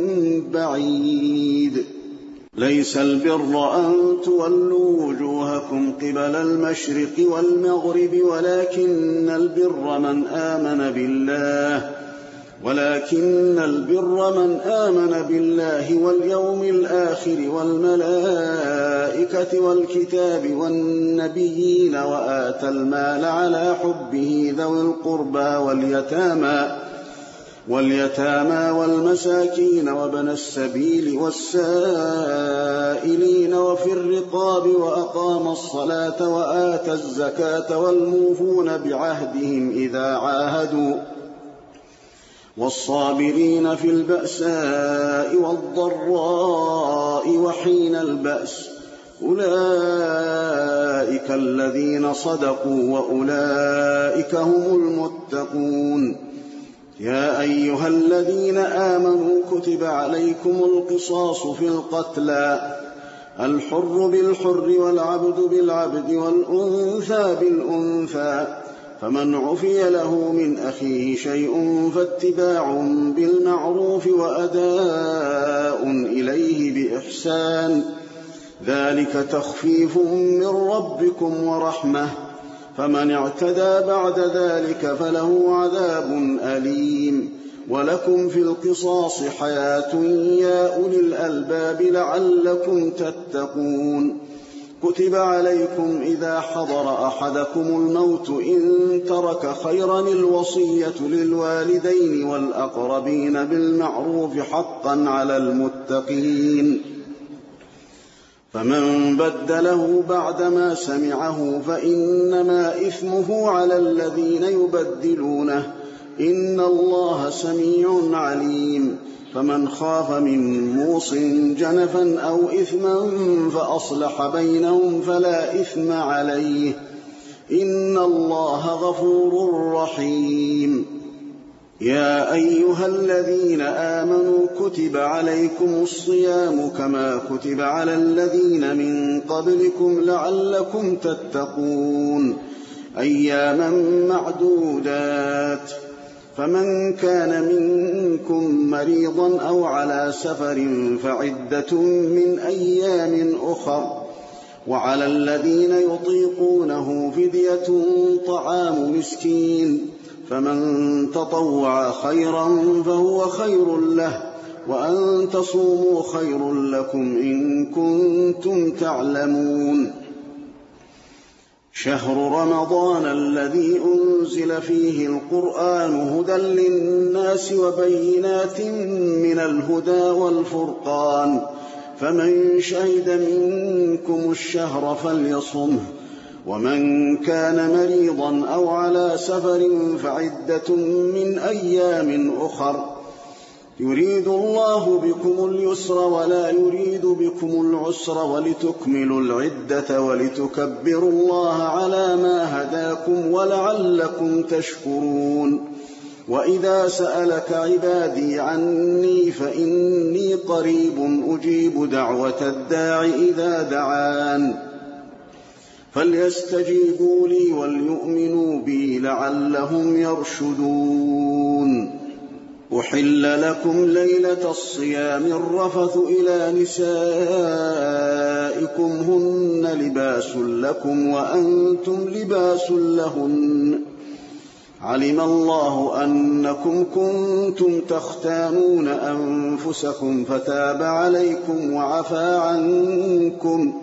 بعيد. ليس البر أن تولوا وجوهكم قبل المشرق والمغرب ولكن البر من آمن بالله واليوم الآخر والملائكة والكتاب والنبيين وآتى المال على حبه ذوي القربى واليتامى والمساكين وابن السبيل والسائلين وفي الرقاب وأقام الصلاة وآتى الزكاة والموفون بعهدهم إذا عاهدوا والصابرين في البأساء والضراء وحين البأس أولئك الذين صدقوا وأولئك هم المتقون. يا أيها الذين آمنوا كتب عليكم القصاص في القتلى الحر بالحر والعبد بالعبد والأنثى بالأنثى فمن عفي له من أخيه شيء فاتباع بالمعروف وأداء إليه بإحسان ذلك تخفيف من ربكم ورحمة فمن اعتدى بعد ذلك فله عذاب أليم. ولكم في القصاص حياة يا أولي الألباب لعلكم تتقون. كتب عليكم إذا حضر أحدكم الموت إن ترك خيرا الوصية للوالدين والأقربين بالمعروف حقا على المتقين. فمن بدله بعدما سمعه فإنما إثمه على الذين يبدلونه إن الله سميع عليم. فمن خاف من موص جنفا أو إثما فأصلح بينهم فلا إثم عليه إن الله غفور رحيم. يا أيها الذين آمنوا كتب عليكم الصيام كما كتب على الذين من قبلكم لعلكم تتقون أياما معدودات. فمن كان منكم مريضا أو على سفر فعدة من أيام أخر وعلى الذين يطيقونه فدية طعام مسكين فمن تطوع خيرا فهو خير له وأن تصوموا خير لكم إن كنتم تعلمون. شهر رمضان الذي أنزل فيه القرآن هدى للناس وبينات من الهدى والفرقان فمن شهد منكم الشهر فليصمه ومن كان مريضا أو على سفر فعدة من أيام أخر يريد الله بكم اليسر ولا يريد بكم العسر ولتكملوا العدة ولتكبروا الله على ما هداكم ولعلكم تشكرون. وإذا سألك عبادي عني فإني قريب أجيب دعوة الداع إذا دعان فليستجيبوا لي وليؤمنوا بي لعلهم يرشدون. أحل لكم ليلة الصيام الرفث إلى نسائكم هن لباس لكم وأنتم لباس لهن علم الله أنكم كنتم تختانون أنفسكم فتاب عليكم وعفى عنكم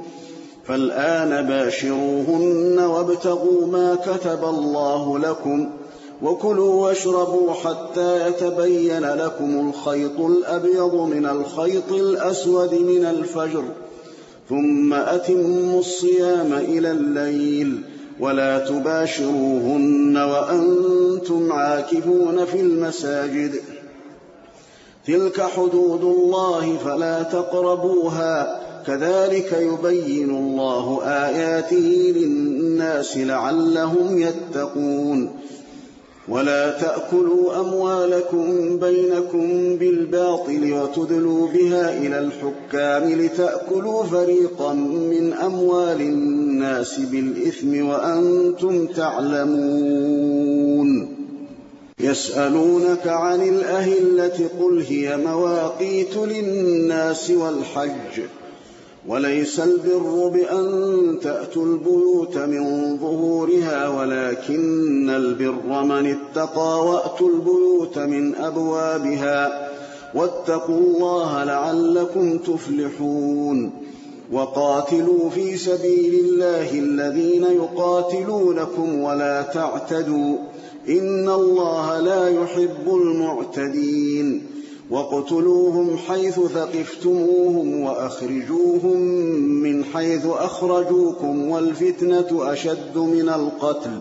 فالآن باشروهن وابتغوا ما كتب الله لكم وكلوا واشربوا حتى يتبين لكم الخيط الأبيض من الخيط الأسود من الفجر، ثم أتموا الصيام إلى الليل، ولا تباشروهن وأنتم عاكفون في المساجد، تلك حدود الله فلا تقربوها، كذلك يبين الله آياته للناس لعلهم يتقون. ولا تأكلوا أموالكم بينكم بالباطل وتدلوا بها إلى الحكام لتأكلوا فريقا من أموال الناس بالإثم وأنتم تعلمون. يسألونك عن الأهلة قل هي مواقيت للناس والحج، وليس البر بأن تأتوا البيوت من ظهورها ولكن البر من اتقى وأتوا البيوت من أبوابها، واتقوا الله لعلكم تفلحون. وقاتلوا في سبيل الله الذين يقاتلونكم ولا تعتدوا، إن الله لا يحب المعتدين. واقتلوهم حيث ثقفتموهم وأخرجوهم من حيث أخرجوكم، والفتنة أشد من القتل.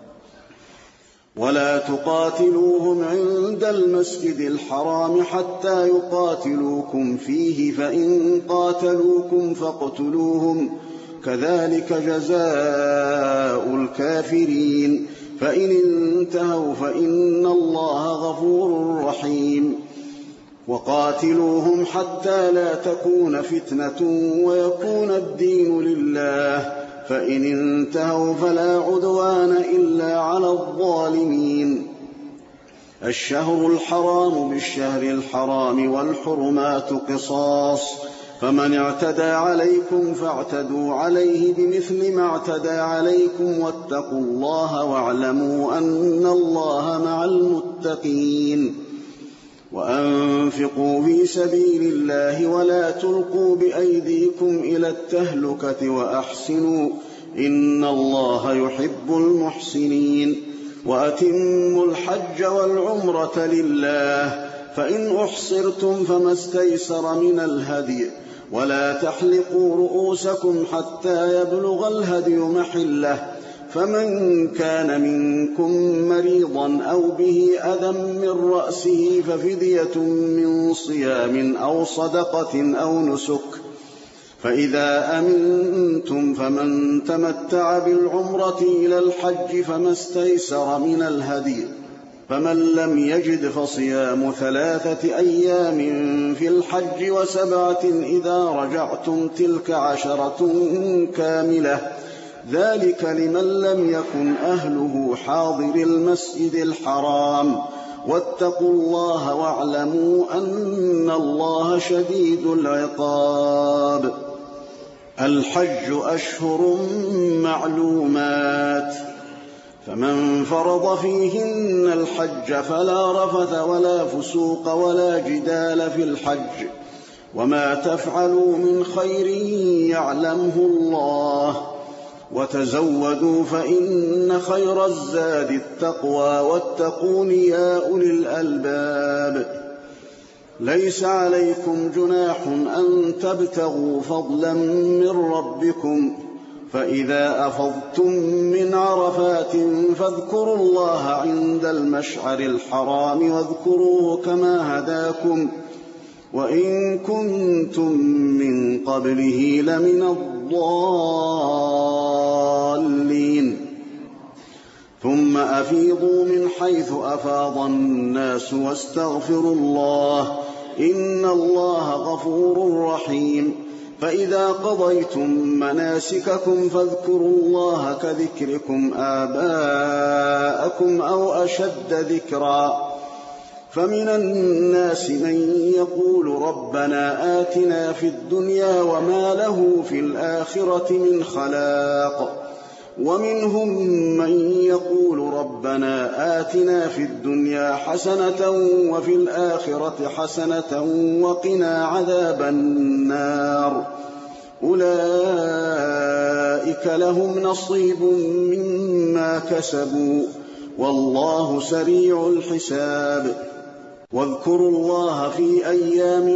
ولا تقاتلوهم عند المسجد الحرام حتى يقاتلوكم فيه، فإن قاتلوكم فاقتلوهم، كذلك جزاء الكافرين. فإن انتهوا فإن الله غفور رحيم. وقاتلوهم حتى لا تكون فتنة ويكون الدين لله، فإن انتهوا فلا عدوان إلا على الظالمين. الشهر الحرام بالشهر الحرام والحرمات قصاص، فمن اعتدى عليكم فاعتدوا عليه بمثل ما اعتدى عليكم، واتقوا الله واعلموا أن الله مع المتقين. وأنفقوا في سبيل الله ولا تلقوا بأيديكم إلى التهلكة وأحسنوا، إن الله يحب المحسنين. وأتموا الحج والعمرة لله، فإن أحصرتم فما استيسر من الهدي، ولا تحلقوا رؤوسكم حتى يبلغ الهدي محله، فمن كان منكم مريضا أو به أذى من رأسه ففدية من صيام أو صدقة أو نسك، فإذا أمنتم فمن تمتع بالعمرة إلى الحج فما استيسر من الهدي، فمن لم يجد فصيام 3 أيام في الحج و7 إذا رجعتم، تلك 10 كاملة، ذلك لمن لم يكن أهله حاضر المسجد الحرام. واتقوا الله واعلموا أن الله شديد العقاب. الحج أشهر معلومات، فمن فرض فيهن الحج فلا رفث ولا فسوق ولا جدال في الحج، وما تفعلوا من خير يعلمه الله، وتزودوا فإن خير الزاد التقوى، واتقون يا أولي الألباب. ليس عليكم جناح أن تبتغوا فضلا من ربكم، فإذا أفضتم من عرفات فاذكروا الله عند المشعر الحرام، واذكروه كما هداكم، وإن كنتم من قبله لمن الضالين. ثم أفيضوا من حيث أفاض الناس واستغفروا الله، إن الله غفور رحيم. فإذا قضيتم مناسككم فاذكروا الله كذكركم آباءكم أو أشد ذكرا. فمن الناس من يقول ربنا آتنا في الدنيا وما له في الآخرة من خلاق، ومنهم من يقول ربنا آتنا في الدنيا حسنة وفي الآخرة حسنة وقنا عذاب النار. أولئك لهم نصيب مما كسبوا، والله سريع الحساب. واذكروا الله في أيام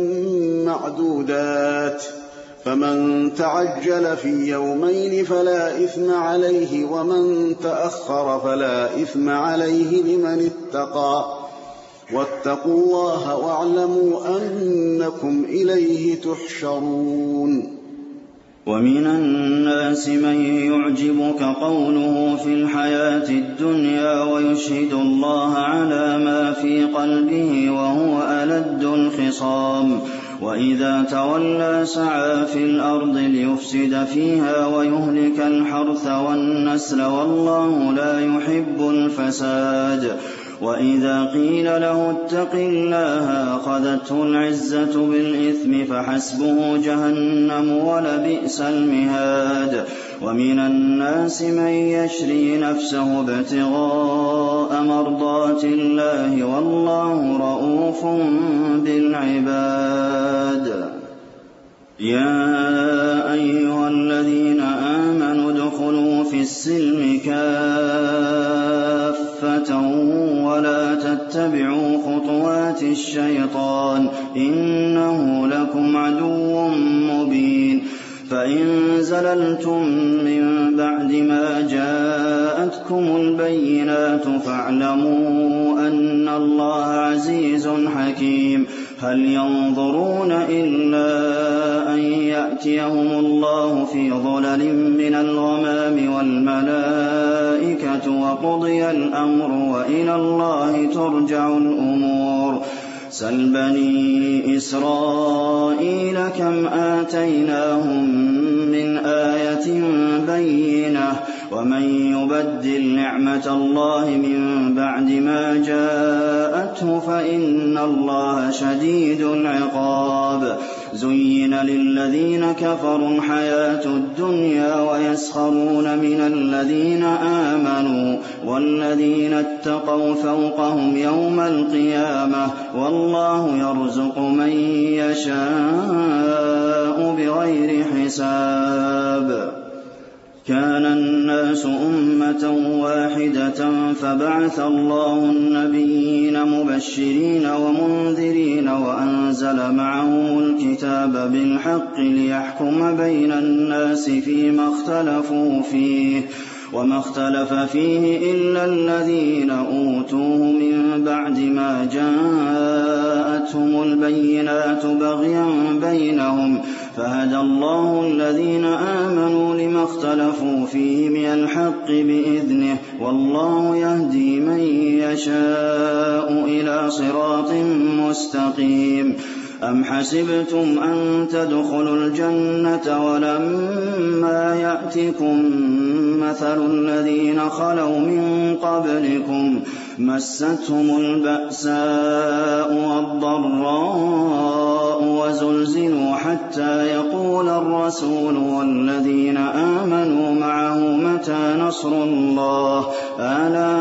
معدودات، فمن تعجل في يومين فلا إثم عليه، ومن تأخر فلا إثم عليه لمن اتقى. واتقوا الله واعلموا أنكم إليه تحشرون. ومن الناس من يعجبك قوله في الحياة الدنيا ويشهد الله على ما في قلبه وهو ألد الخصام، وإذا تولى سعى في الأرض ليفسد فيها ويهلك الحرث والنسل، والله لا يحب الفساد. وإذا قيل له اتق الله أخذته العزة بالإثم فحسبه جهنم ولبئس المهاد. ومن الناس من يشري نفسه ابتغاء مرضات الله، والله رءوف بالعباد. يا أيها الذين آمنوا ادخلوا في السلم كافة ولا تتبعوا خطوات الشيطان، إنه لكم عدو مبين. فإن زللتم من بعد ما جاءتكم البينات فاعلموا أن الله عزيز حكيم. هل ينظرون إلا أن يأتيهم الله في ظلل من الغمام والملائكة وقضي الأمر وإلى الله ترجع الأمور. سل بني إسرائيل كم آتيناهم من آية بينة، ومن يبدل نعمة الله من بعد ما جاءته فإن الله شديد العقاب. زين للذين كفروا الحياة الدنيا ويسخرون من الذين آمنوا، والذين اتقوا فوقهم يوم القيامة، والله يرزق من يشاء بغير حساب. كان الناس أمة واحدة فبعث الله النبيين مبشرين ومنذرين وأنزل معهم الكتاب بالحق ليحكم بين الناس فيما اختلفوا فيه، وما اختلف فيه إلا الذين أوتوه من بعد ما جاءتهم البينات بغيا بينهم، فهدى الله الذين آمنوا لما اختلفوا فيه من الحق بإذنه، والله يهدي من يشاء إلى صراط مستقيم. أم حسبتم أن تدخلوا الجنة ولما يأتكم مثل الذين خلوا من قبلكم مستهم البأساء والضراء وزلزلوا حتى يقول الرسول والذين آمنوا معه متى نصر الله، ألا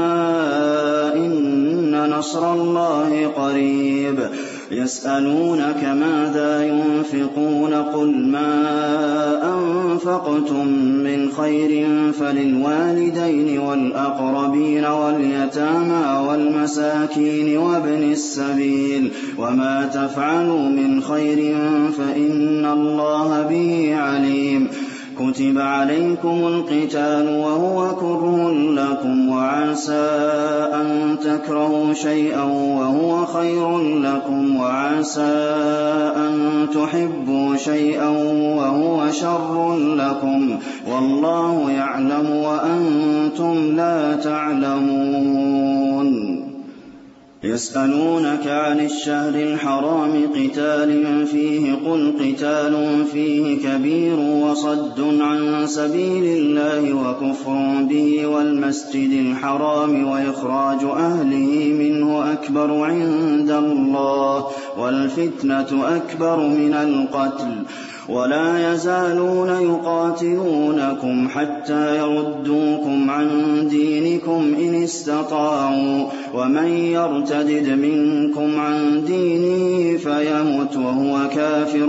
إن نصر الله قريب. يسألونك ماذا ينفقون قل ما أنفقتم من خير فللوالدين والأقربين واليتامى والمساكين وابن السبيل، وما تفعلوا من خير فإن الله به عليم. كتب عليكم القتال وهو كره لكم، وعسى أن تكرهوا شيئا وهو خير لكم، وعسى أن تحبوا شيئا وهو شر لكم، والله يعلم وأنتم لا تعلمون. يسألونك عن الشهر الحرام قتال فيه قل قتال فيه كبير وصد عن سبيل الله وكفر به والمسجد الحرام وإخراج أهله منه أكبر عند الله، والفتنة أكبر من القتل. ولا يزالون يقاتلونكم حتى يردوكم عن دينكم إن استطاعوا، ومن يرتدد منكم عن دينه فيمت وهو كافر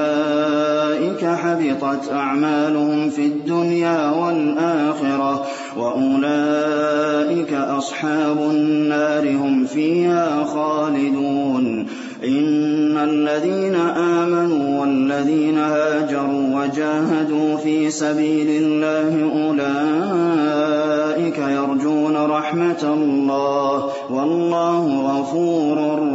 فأولئك حبطت أعمالهم في الدنيا والآخرة، وأولئك أصحاب النار هم فيها خالدون إن الذين آمنوا والذين هاجروا وجاهدوا في سبيل الله أولئك يرجون رحمة الله والله غفور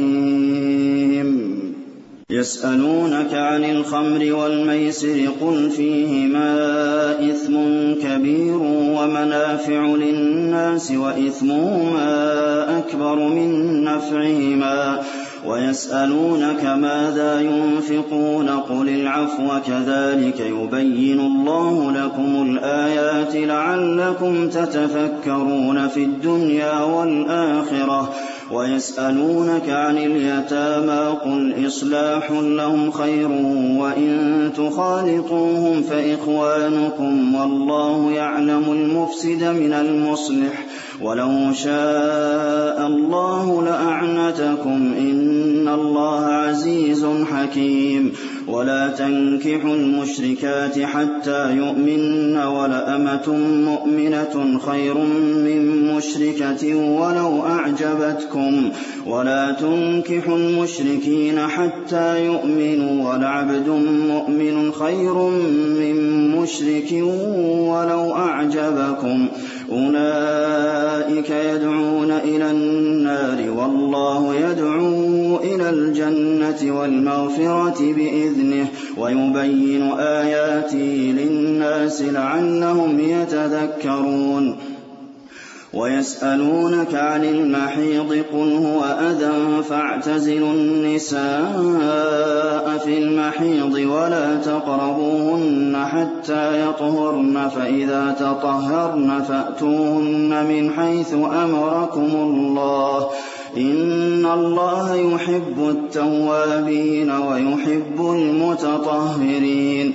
رحيم يسألونك عن الخمر والميسر قل فيهما إثم كبير ومنافع للناس وإثمهما أكبر من نفعهما ويسألونك ماذا ينفقون قل العفو كذلك يبين الله لكم الآيات لعلكم تتفكرون في الدنيا والآخرة ويسألونك عن اليتامى قل إصلاح لهم خير وإن تخالطوهم فإخوانكم والله يعلم المفسد من المصلح ولو شاء الله لأعنتكم إن الله عزيز حكيم ولا تنكحوا المشركات حتى يؤمن ولأمة مؤمنة خير من مشركة ولو أعجبتكم ولا تنكحوا المشركين حتى يؤمنوا ولعبد مؤمن خير من مشرك ولو أعجبكم أولئك يدعون إلى النار والله يدعو إلى الجنة والمغفرة بإذنه ويبين آياته للناس لعلهم يتذكرون ويسألونك عن المحيض قل هو أذى فاعتزلوا النساء في المحيض ولا تقربوهن حتى يطهرن فإذا تطهرن فأتوهن من حيث أمركم الله إن الله يحب التوابين ويحب المتطهرين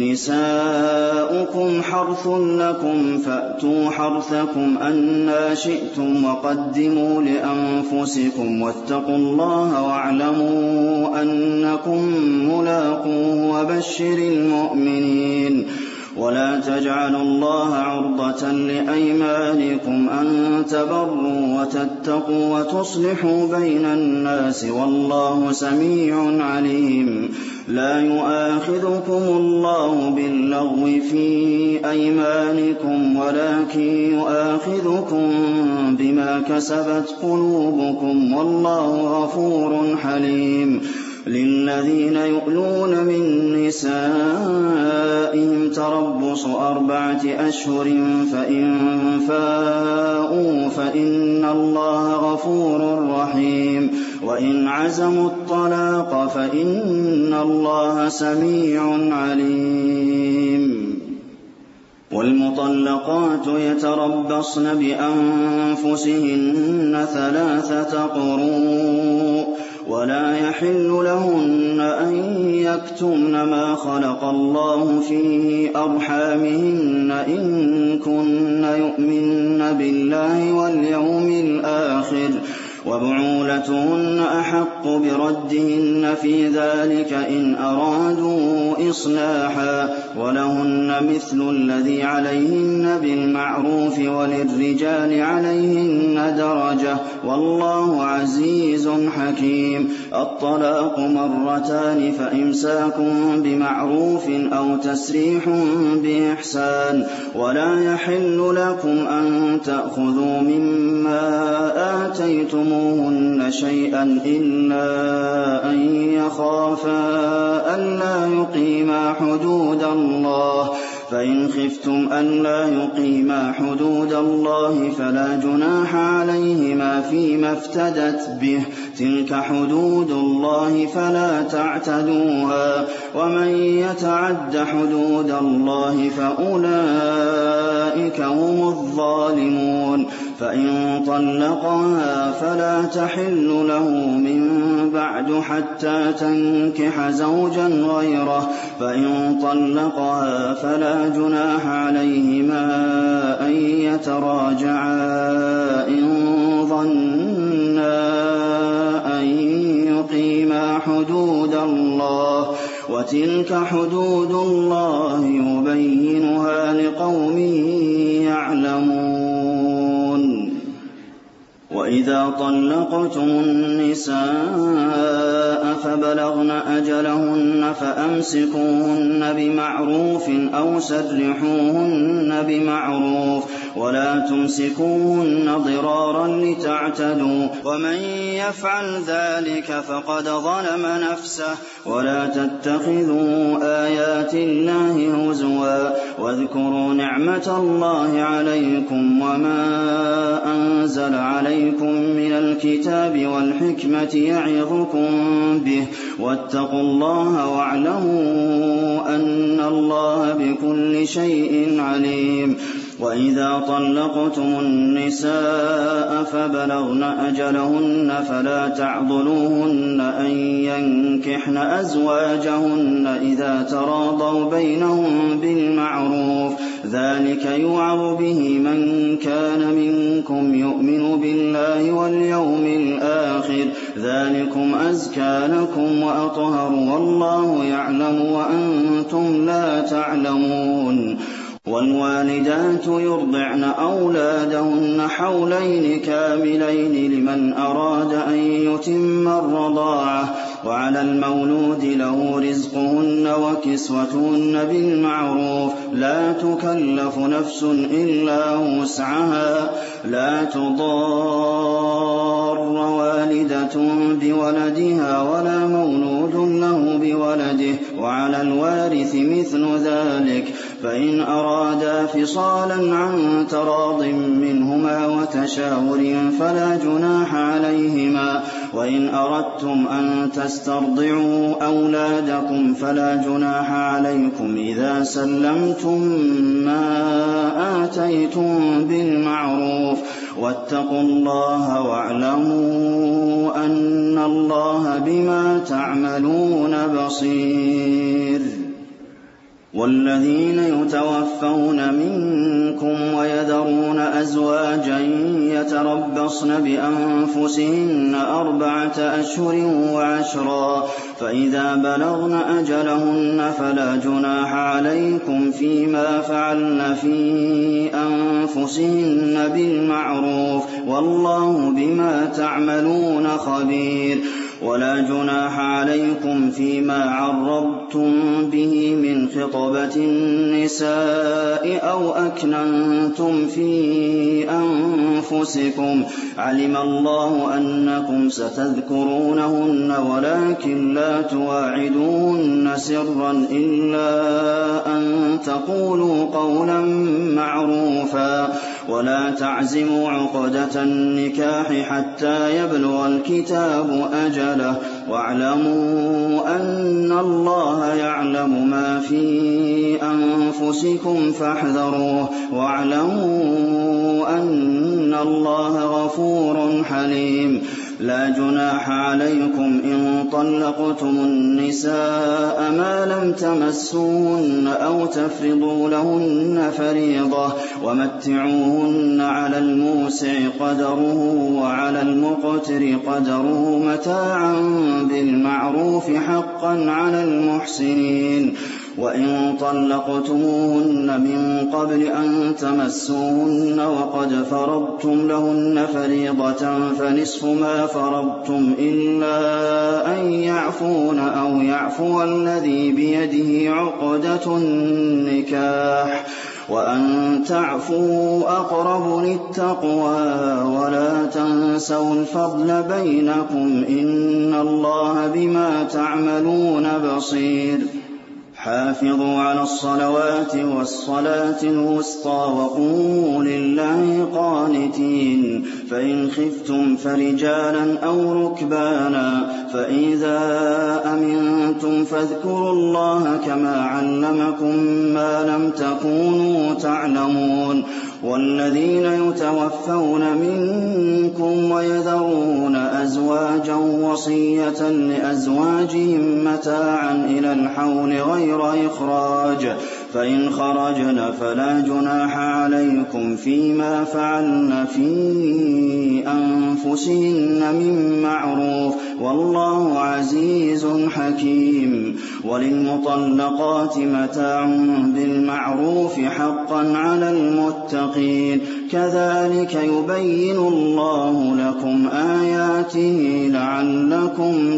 نساؤكم حرث لكم فأتوا حرثكم أنى شئتم وقدموا لأنفسكم واتقوا الله واعلموا أنكم ملاقوه وبشر المؤمنين ولا تجعلوا الله عرضة لأيمانكم أن تبروا وتتقوا وتصلحوا بين الناس والله سميع عليم لا يؤاخذكم الله باللغو في أيمانكم ولكن يؤاخذكم بما كسبت قلوبكم والله غفور حليم للذين يؤلون من نسائهم تربص 4 أشهر فإن فاءوا فإن الله غفور رحيم وإن عزموا الطلاق فإن الله سميع عليم والمطلقات يتربصن بأنفسهن 3 قروء ولا يحل لهن أن يكتمن ما خلق الله في أرحامهن إن كن يؤمن بالله واليوم الآخر وبعولتهن أحق بردهن في ذلك إن أرادوا إصلاحا ولهن مثل الذي عليهن بالمعروف وللرجال عليهن درجة والله عزيز حكيم الطلاق 2 فإمساك بمعروف أو تسريح بإحسان ولا يحل لكم أن تأخذوا مما آتيتموهن شيئا إلا أن يخافا ألا يقيما حدود الله فإن خفتم ألا يقيما حدود الله فلا جناح عليهما فيما افتدت به تلك حدود الله فلا تعتدوها ومن يتعد حدود الله فأولئك هم الظالمون فإن طلقها فلا تحل له من بعد حتى تنكح زوجا غيره فإن طلقها فلا جناح عليهما أن يتراجعا إن ظنا أن يقيما حدود الله وتلك حدود الله يبينها لقوم يعلمون. وإذا طلقتم النساء فبلغن أجلهن فأمسكوهن بمعروف أو سرحوهن بمعروف ولا تمسكوهن ضرارا لتعتدوا ومن يفعل ذلك فقد ظلم نفسه. ولا تتخذوا آيات الله هزوا واذكروا نعمة الله عليكم وما أنزل عليكم من الكتاب والحكمة يعظكم به واتقوا الله واعلموا أن الله بكل شيء عليم. وإذا طلقتم النساء فبلغن أجلهن فلا تعضلوهن أن ينكحن أزواجهن إذا تراضوا بينهم بالمعروف ذلك يوعظ به من كان منكم يؤمن بالله واليوم الآخر ذلكم أزكى لكم وأطهر والله يعلم وأنتم لا تعلمون. والوالدات يرضعن أولادهن حولين كاملين لمن أراد أن يتم الرضاعة وعلى المولود له رزقهن وكسوتهن بالمعروف لا تكلف نفس إلا وسعها لا تضار والدة بولدها ولا مولود له بولده وعلى الوارث مثل ذلك فإن أرادا فصالا عن تراض منهما وتشاور فلا جناح عليهما. وإن أردتم أن تسترضعوا أولادكم فلا جناح عليكم إذا سلمتم ما آتيتم بالمعروف واتقوا الله واعلموا أن الله بما تعملون بصير. والذين يتوفون منكم ويذرون أزواجا يتربصن بأنفسهن 4 أشهر وعشرا فإذا بلغن أجلهن فلا جناح عليكم فيما فعلن في أنفسهن بالمعروف والله بما تعملون خبير. ولا جناح عليكم فيما عرضتم به من خطبة النساء أو أكننتم في أنفسكم علم الله أنكم ستذكرونهن ولكن لا تواعدوهن سرا إلا أن تقولوا قولا معروفا. ولا تعزموا عقدة النكاح حتى يبلغ الكتاب أجله واعلموا أن الله يعلم ما في أنفسكم فاحذروه واعلموا أن الله غفور حليم. لا جناح عليكم إن طلقتم النساء ما لم تمسوهن أو تفرضوا لهن فريضة ومتعوهن على الموسع قدره وعلى المقتر قدره متاعا بالمعروف حقا على المحسنين. وإن طلقتموهن من قبل أن تمسوهن وقد فرضتم لهن فريضة فنصف ما فرضتم إلا أن يعفون أو يعفو الذي بيده عقدة النكاح وأن تعفوا أقرب للتقوى ولا تنسوا الفضل بينكم إن الله بما تعملون بصير. حافظوا على الصلوات والصلاة الوسطى وقوموا لله قانتين فإن خفتم فرجالا أو ركبانا فإذا أمنتم فاذكروا الله كما علمكم ما لم تكونوا تعلمون. والذين يتوفون منكم ويذرون أزواجا وصية لأزواجهم متاعا إلى الحول غير إخراج فإن خرجن فلا جناح عليكم فيما فعلن في أنفسهن من معروف والله عزيز حكيم. وللمطلقات متاع بالمعروف حقا على المتقين كذلك يبين الله لكم آياته لعلكم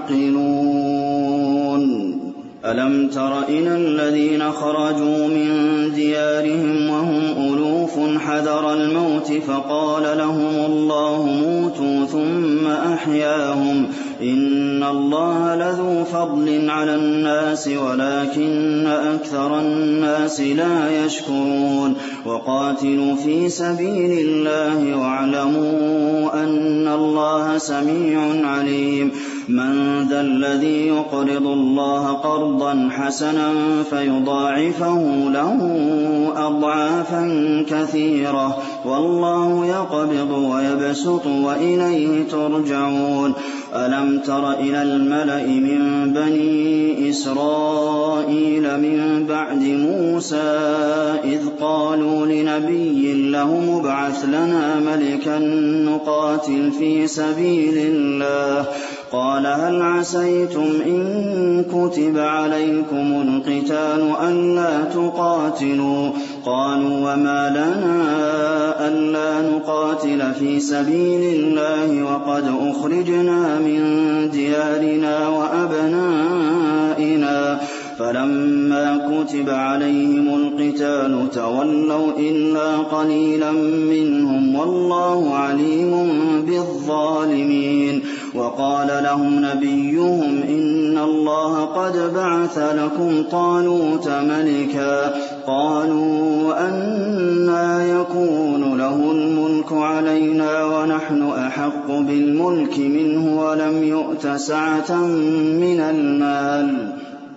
تعقلون. ألم تر إلى الذين خرجوا من ديارهم وهم ألوف حذر الموت فقال لهم الله موتوا ثم أحياهم إن الله لذو فضل على الناس ولكن أكثر الناس لا يشكرون. وقاتلوا في سبيل الله واعلموا أن الله سميع عليم. من ذا الذي يقرض الله قرضا حسنا فيضاعفه له أضعافا كثيرة والله يقبض ويبسط وإليه ترجعون. ألم تر إلى الملأ من بني إسرائيل من بعد موسى إذ قالوا لنبي له ابعث لنا ملكا نقاتل في سبيل الله قال هل عسيتم إن كتب عليكم القتال ألا تقاتلوا قالوا وما لنا ألا نقاتل في سبيل الله وقد أخرجنا من ديارنا وأبنائنا فلما كتب عليهم القتال تولوا إلا قليلا منهم والله عليم بالظالمين. وقال لهم نبيهم إن الله قد بعث لكم طالوت ملكا قالوا أنى يكون له الملك علينا ونحن أحق بالملك منه ولم يؤت سعة من المال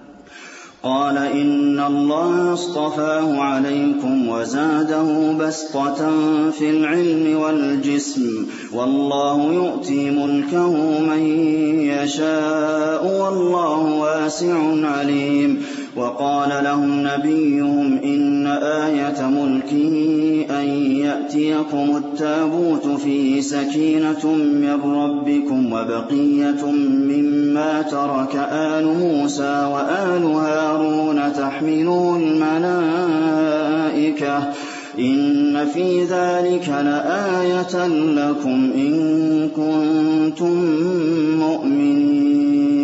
قال إن الله اصطفاه عليكم وزاده بسطة في العلم والجسم والله يؤتي ملكه من يشاء والله واسع عليم. وقال لهم نبيهم إن آية ملكه أن يأتيكم التابوت فيه سكينة من ربكم وبقية مما ترك آل موسى وآل هارون تحمله الملائكة إن في ذلك لآية لكم إن كنتم مؤمنين.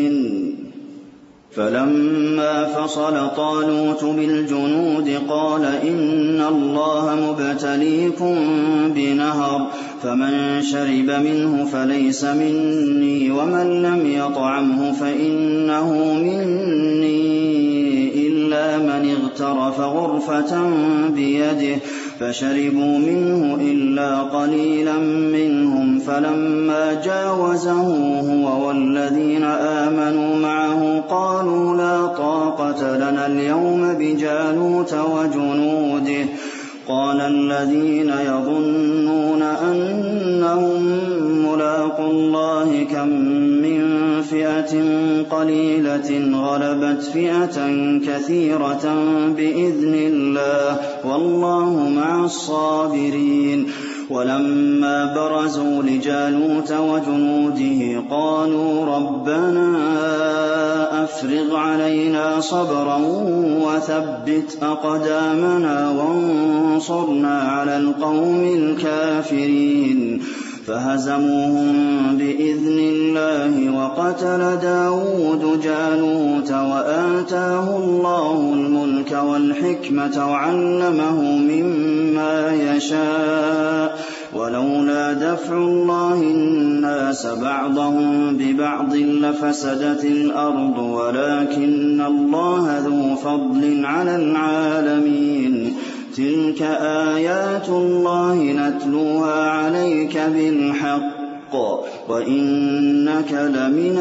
فلما فصل طالوت بالجنود قال إن الله مبتليكم بنهر فمن شرب منه فليس مني ومن لم يطعمه فإنه مني إلا من اغترف غرفة بيده فشربوا منه إلا قليلا منهم فلما جاوزه هو والذين آمنوا معه قالوا لا طاقة لنا اليوم بجالوت وجنوده قال الذين يظنون أنهم ملاقو الله كم من فئة قليلة غلبت فئة كثيرة بإذن الله والله مع الصابرين. ولما برزوا لجالوت وجنوده قالوا ربنا أفرغ علينا صبرا وثبت أقدامنا وانصرنا على القوم الكافرين فهزموهم بإذن الله وقتل داود جالوت وآتاه الله الملك والحكمة وعلمه مما يشاء ولولا دفع الله الناس بعضهم ببعض لفسدت الأرض ولكن الله ذو فضل على العالمين. تلك آيات الله نتلوها عليك بالحق وإنك لمن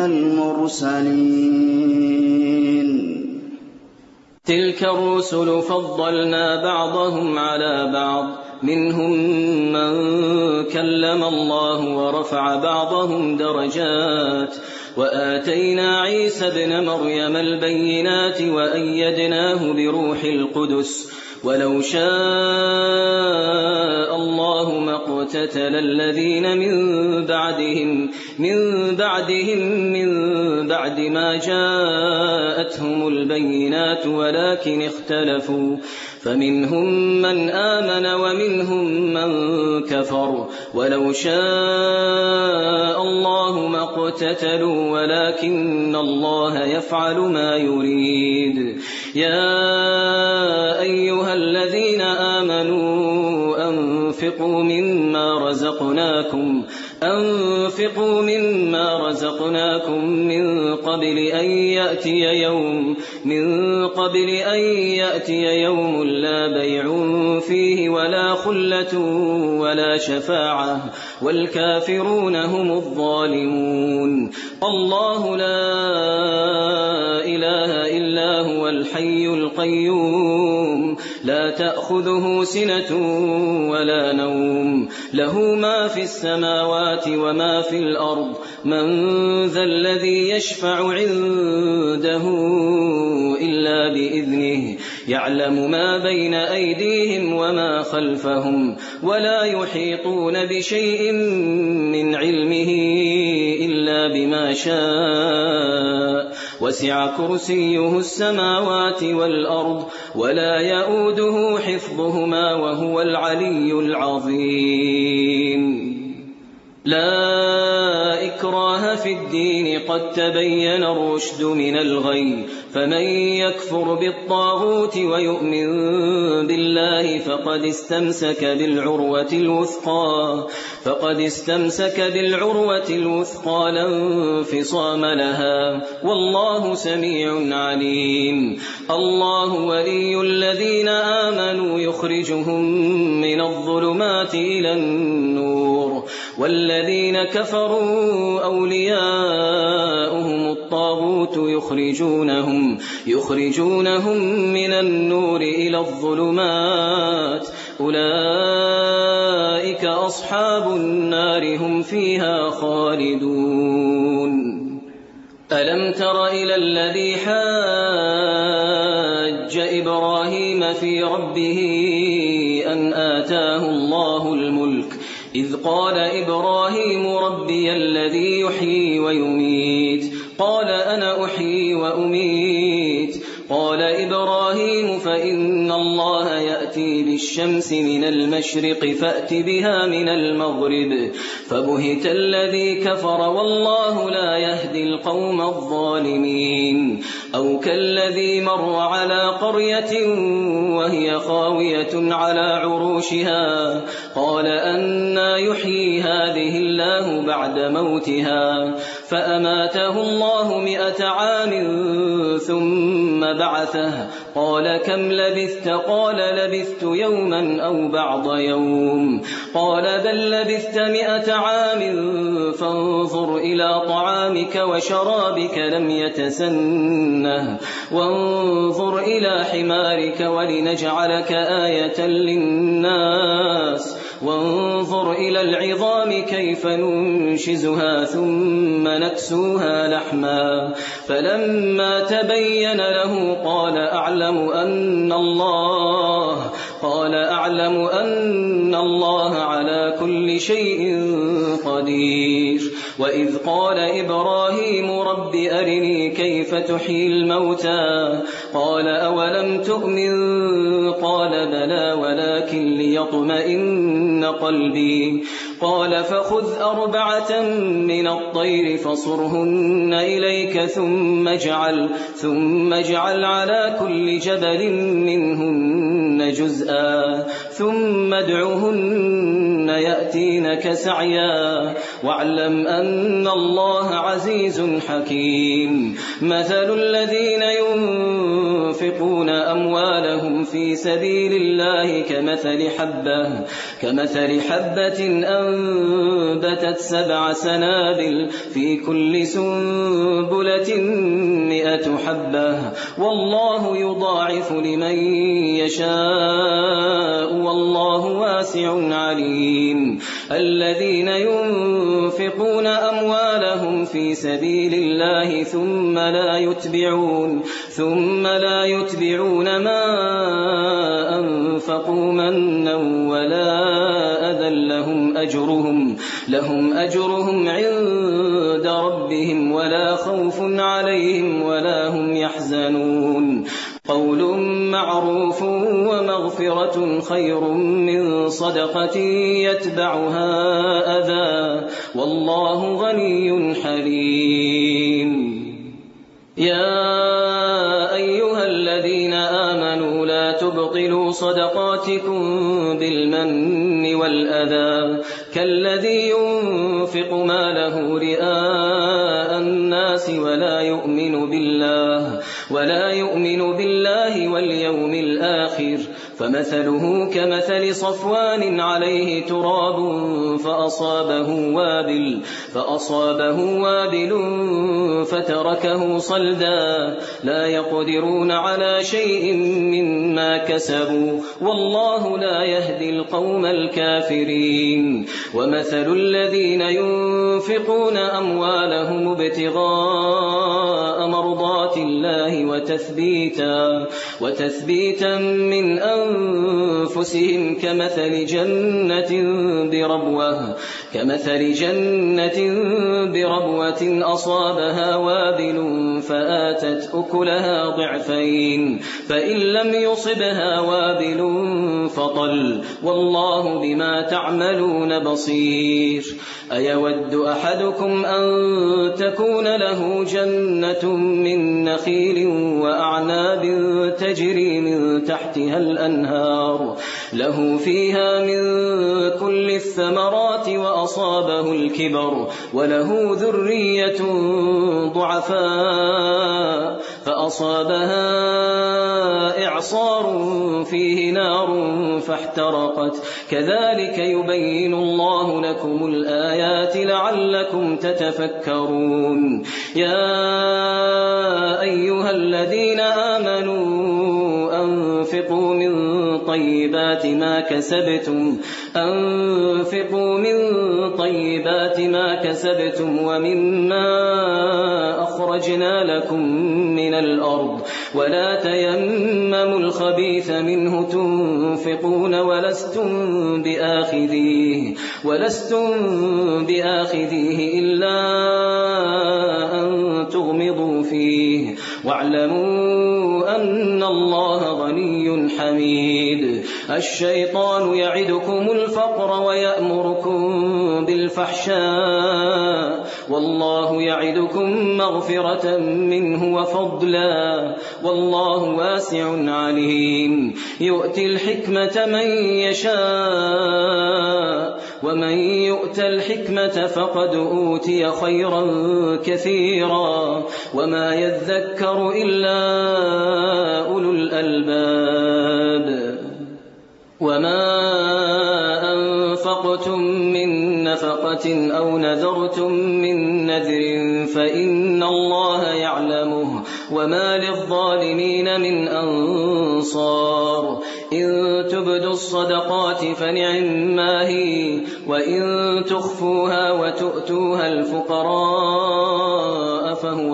المرسلين. تلك الرسل فضلنا بعضهم على بعض منهم من كلم الله ورفع بعضهم درجات وآتينا عيسى ابن مريم البينات وأيدناه بروح القدس ولو شاء الله ما اقتتل الذين من بعد ما جاءتهم البينات ولكن اختلفوا فمنهم من آمن ومنهم من كفر ولو شاء الله ما اقتتلوا ولكن الله يفعل ما يريد. يا أيها الذين آمنوا أنفقوا مما رزقناكم من قبل أن يأتي يوم لا بيع فيه ولا خلة ولا شفاعة والكافرون هم الظالمون. الله لا إله إلا هو الحي القيوم لا تأخذه سنة ولا نوم له ما في السماوات وما في الأرض من ذا الذي يشفع عنده إلا بإذنه يعلم ما بين أيديهم وما خلفهم ولا يحيطون بشيء من علمه إلا بما شاء وسع كرسيه السماوات والأرض ولا يؤوده حفظهما وهو العلي العظيم. لا إكراه في الدين قد تبين الرشد من الغي فمن يكفر بالطاغوت ويؤمن بالله فقد استمسك بالعروة الوثقى لا انفصام لها والله سميع عليم. الله ولي الذين آمنوا يخرجهم من الظلمات إلى النور والذين كفروا أولياؤهم الطاغوت يخرجونهم من النور إلى الظلمات أولئك أصحاب النار هم فيها خالدون. ألم تر إلى الذي حاج إبراهيم في ربه أن آتاه الله الملك إذ قال إبراهيم ربي الذي يحيي ويميت قال أنا أحيي وأميت قال إبراهيم فإن الله يأتي بالشمس من المشرق فأت بها من المغرب فبهت الذي كفر والله لا يهدي القوم الظالمين. أو كالذي مر على قرية وهي خاوية على عروشها قال أنى يحيي هذه الله بعد موتها فأماته الله 100 عام ثم بعثه قال كم لبثت قال لبثت يوما أو بعض يوم قال بل لبثت 100 عام فانظر إلى طعامك وشرابك لم يتسنه وانظر إلى حمارك ولنجعلك آية للناس وانظر إلى العظام كيف ننشزها ثم نكسوها لحما فلما تبين له قال أعلم أن الله على كل شيء قدير. وإذ قال إبراهيم رب أرني كيف تحيي الموتى قال أولم تؤمن قال بلى ولكن ليطمئن قلبي قال فخذ 4 من الطير فصرهن إليك ثم اجعل على كل جبل منهن جزءا ثم ادعهن يأتينك سعيا واعلم أن الله عزيز حكيم. مثل الذين ينفقون أموالهم في سبيل الله كمثل حبة أنبتت 7 سنابل في كل سنبلة 100 حبة والله يضاعف لمن يشاء والله واسع عليم. الذين ينفقون أموالهم في سبيل الله ثم لا يتبعون ما أنفقوا منا ولا أذى لهم أجرهم عند ربهم ولا خوف عليهم ولا هم يحزنون. قول معروف ومغفرة خير من صدقة يتبعها أذى والله غني حليم. يا أيها الذين آمنوا لا تبطلوا صدقاتكم بالمن والأذى كالذي ينفق ماله رئاء الناس ولا يؤمن بالله واليوم الآخر فمثله كمثل صفوان عليه تراب فأصابه وابل فتركه صلدا لا يقدرون على شيء مما كسبوا والله لا يهدي القوم الكافرين. ومثل الذين ينفقون أموالهم ابتغاء مرضات الله وتثبيتا من أنفسهم كمثل جنة بربوة أصابها وابل فآتت أكلها ضعفين فإن لم يصبها وابل فطل والله بما تعملون بصير. أيود أحدكم أن تكون له جنة من نخيل وأعناب تجري من تحتها الأنهار له فيها من كل الثمرات وأصابه الكبر وله ذرية ضعفاء فأصابها إعصار فيه نار فاحترقت كذلك يبين الله لكم الآيات لعلكم تتفكرون. يا أيها الذين آمنوا أنفقوا من طيبات ما كسبتم ومما أخرجنا لكم من الأرض ولا تيمموا الخبيث منه تنفقون ولستم بآخذيه إلا أن تغمضوا فيه واعلموا أن الله غني حميد. الشيطان يعدكم الفقر ويأمركم بالفحشاء والله يعدكم مغفرة منه وفضلا والله واسع عليم. يؤتي الحكمة من يشاء ومن يؤت الحكمة فقد أوتي خيرا كثيرا وما يذكر إلا أولو الألباب. وما أنفقتم من نفقة أو نذرتم من نذر فإن الله يعلمه وما للظالمين من أنصار. إن تبدوا الصدقات فنعما هي وإن تخفوها وتؤتوها الفقراء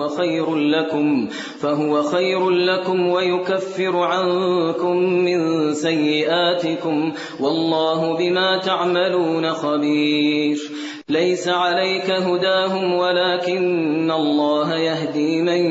فهو خير لكم ويكفر عنكم من سيئاتكم والله بما تعملون خبير. ليس عليك هداهم ولكن الله يهدي من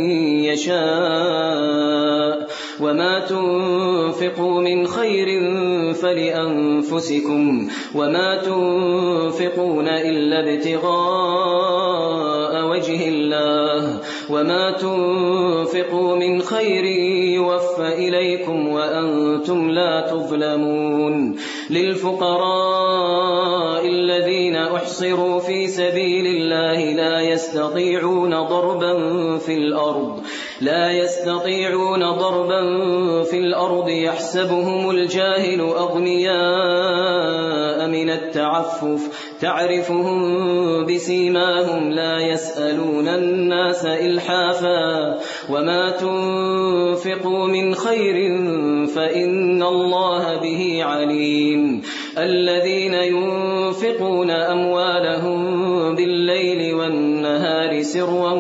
يشاء وما تنفقوا من خير فلأنفسكم وما تنفقون إلا ابتغاء وجه الله وما تنفقوا من خير يوفى إليكم وأنتم لا تظلمون. للفقراء الذين أحصروا في سبيل الله لا يستطيعون ضربا في الأرض لا يستطيعون ضربا في الأرض يحسبهم الجاهل أغنياء من التعفف تعرفهم بسيماهم لا يسألون الناس إلحافا وما تنفقوا من خير فإن الله به عليم الذين ينفقون أموالهم بالليل والنهار سرا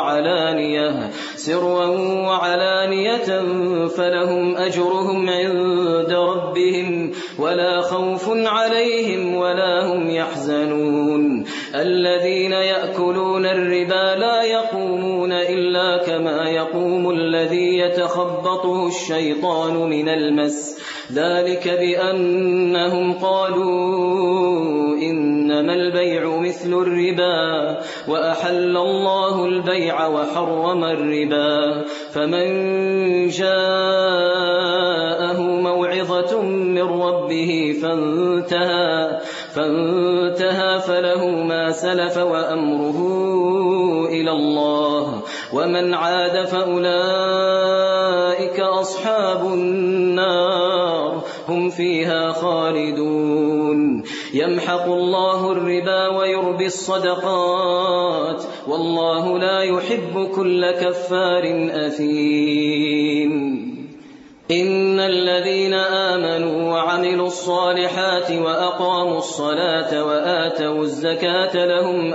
وعلانية فلهم أجرهم عند ربهم ولا خوف عليهم ولا هم يحزنون الذين يأكلون الربا لا يقومون إلا كما يقوم الذي يتخبطه الشيطان من المس ذلك بأنهم قالوا إنما البيع مثل الربا وأحل الله البيع وحرم الربا فمن جاءه موعظة من ربه فانتهى فله ما سلف وأمره إلى الله ومن عاد فأولئك أصحاب النار هم فيها خالدون يمحق الله الربا ويربي الصدقات والله لا يحب كل كفار أثيم إن الذين آمنوا وعملوا الصالحات وأقاموا الصلاة وآتوا الزكاة لهم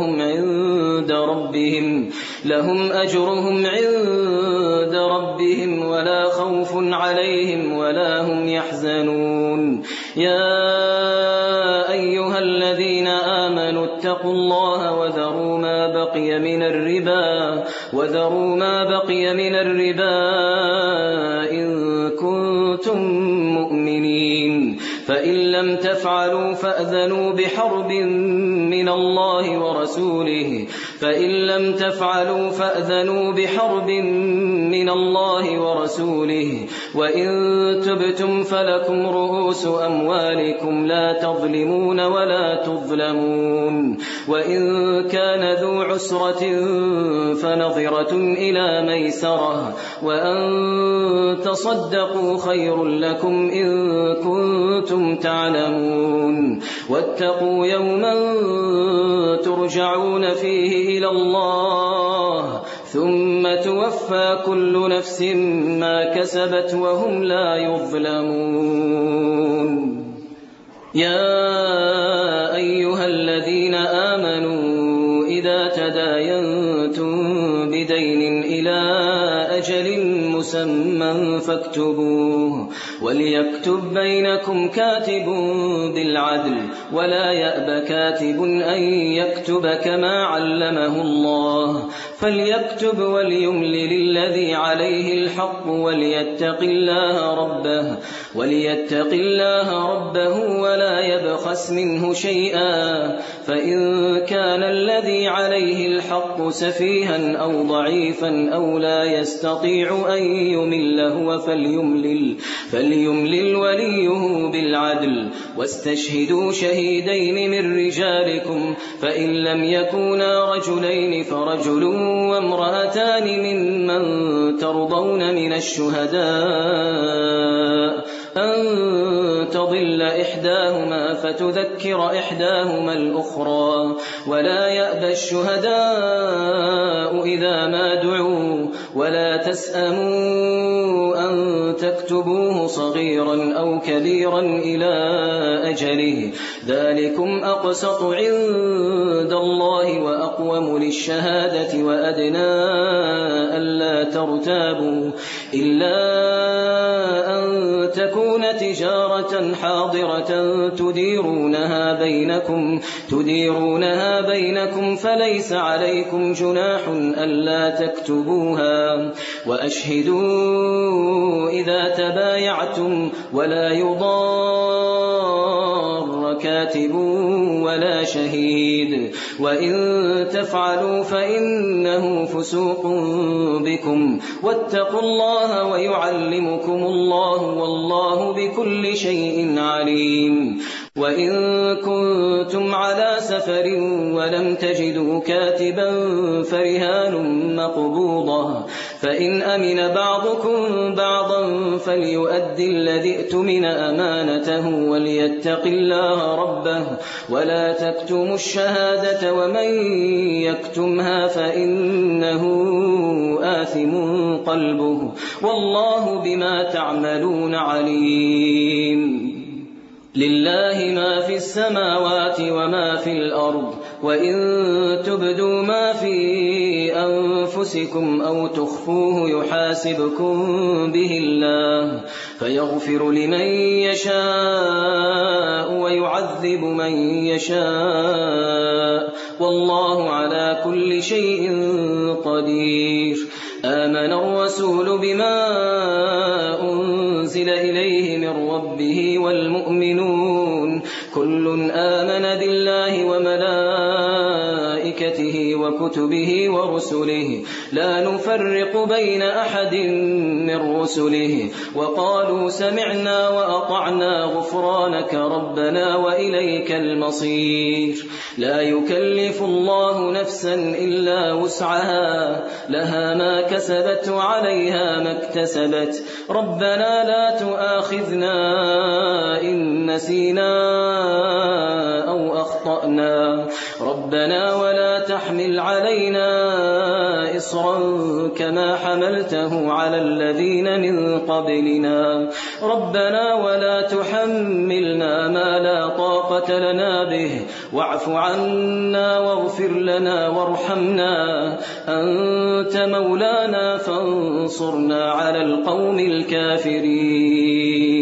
أجرهم عند ربهم ولا خوف عليهم ولا هم يحزنون يا أيها الذين آمنوا اتقوا الله وذروا ما بقي من الربا إن كنتم مؤمنين فإن لم تفعلوا فأذنوا بحرب من الله ورسوله وإن تبتم فلكم رؤوس أموالكم لا تظلمون ولا تظلمون وإن كان ذو عسرة فنظرة إلى ميسرة وأن تصدقوا خير لكم إن كنتم تعلمون واتقوا يوما ترجعون فيه إلى الله ثم توفى كل نفس ما كسبت وهم لا يظلمون يا أيها الذين آمنوا إذا تداينتم بدين إلى أجل مسمى فاكتبوه وليكتب بينكم كاتب بالعدل ولا يأب كاتب أن يكتب كما علمه الله فليكتب وليملل الذي عليه الحق وليتق الله ربه ولا يبخس منه شيئا فإن كان الذي عليه الحق سفيها أو ضعيفا أو لا يستطيع أن يمل هو فليملل وليه بالعدل واستشهدوا شهيدين من رجالكم فإن لم يكونا رجلين فرجل وامرأتان ممن ترضون من الشهداء أن تضل إحداهما فتذكر إحداهما الأخرى ولا يأبى الشهداء إذا ما دعوا ولا تسأموا أن تكتبوه صغيرا أو كبيرا إلى أجله ذلكم أقسط عند الله وأقوم للشهادة وأدنى ألا ترتابوا إلا أن تكون تجارة حاضرة تديرونها بينكم فليس عليكم جناح ألا تكتبوها وأشهدوا إذا تبايعتم ولا يضار كاتب ولا شهيد وإن تفعلوا فإنه فسوق بكم واتقوا الله ويعلمكم الله والله بكل شيء عليم وإن كنتم على سفر ولم تجدوا كاتبا فرهان مقبوضة فإن أمن بعضكم بعضا فليؤدي الذي ائتمن أمانته وليتق الله ربه ولا تكتموا الشهادة ومن يكتمها فإنه آثم قلبه والله بما تعملون عليم. لله ما في السماوات وما في الأرض وإن تبدوا ما في أنفسكم أو تخفوه يحاسبكم به الله فيغفر لمن يشاء ويعذب من يشاء والله على كل شيء قدير. آمن الرسول بما أنزل إليه من ربه والمؤمنون كل آمن بالله وملائكته وكتبه ورسله لا نفرق بين أحد من رسله وقالوا سمعنا وأطعنا غفرانك ربنا وإليك المصير. لا يكلف الله نفسا إلا وسعها لها ما كسبت وعليها ما اكتسبت ربنا لا تؤاخذنا إن نسينا أو أخطأنا ربنا ولا تحمل علينا إصرا كما حملته على الذين من قبلنا ربنا ولا تحملنا ما لا طاقة لنا به واعف عنا واغفر لنا وارحمنا أنت مولانا فانصرنا على القوم الكافرين.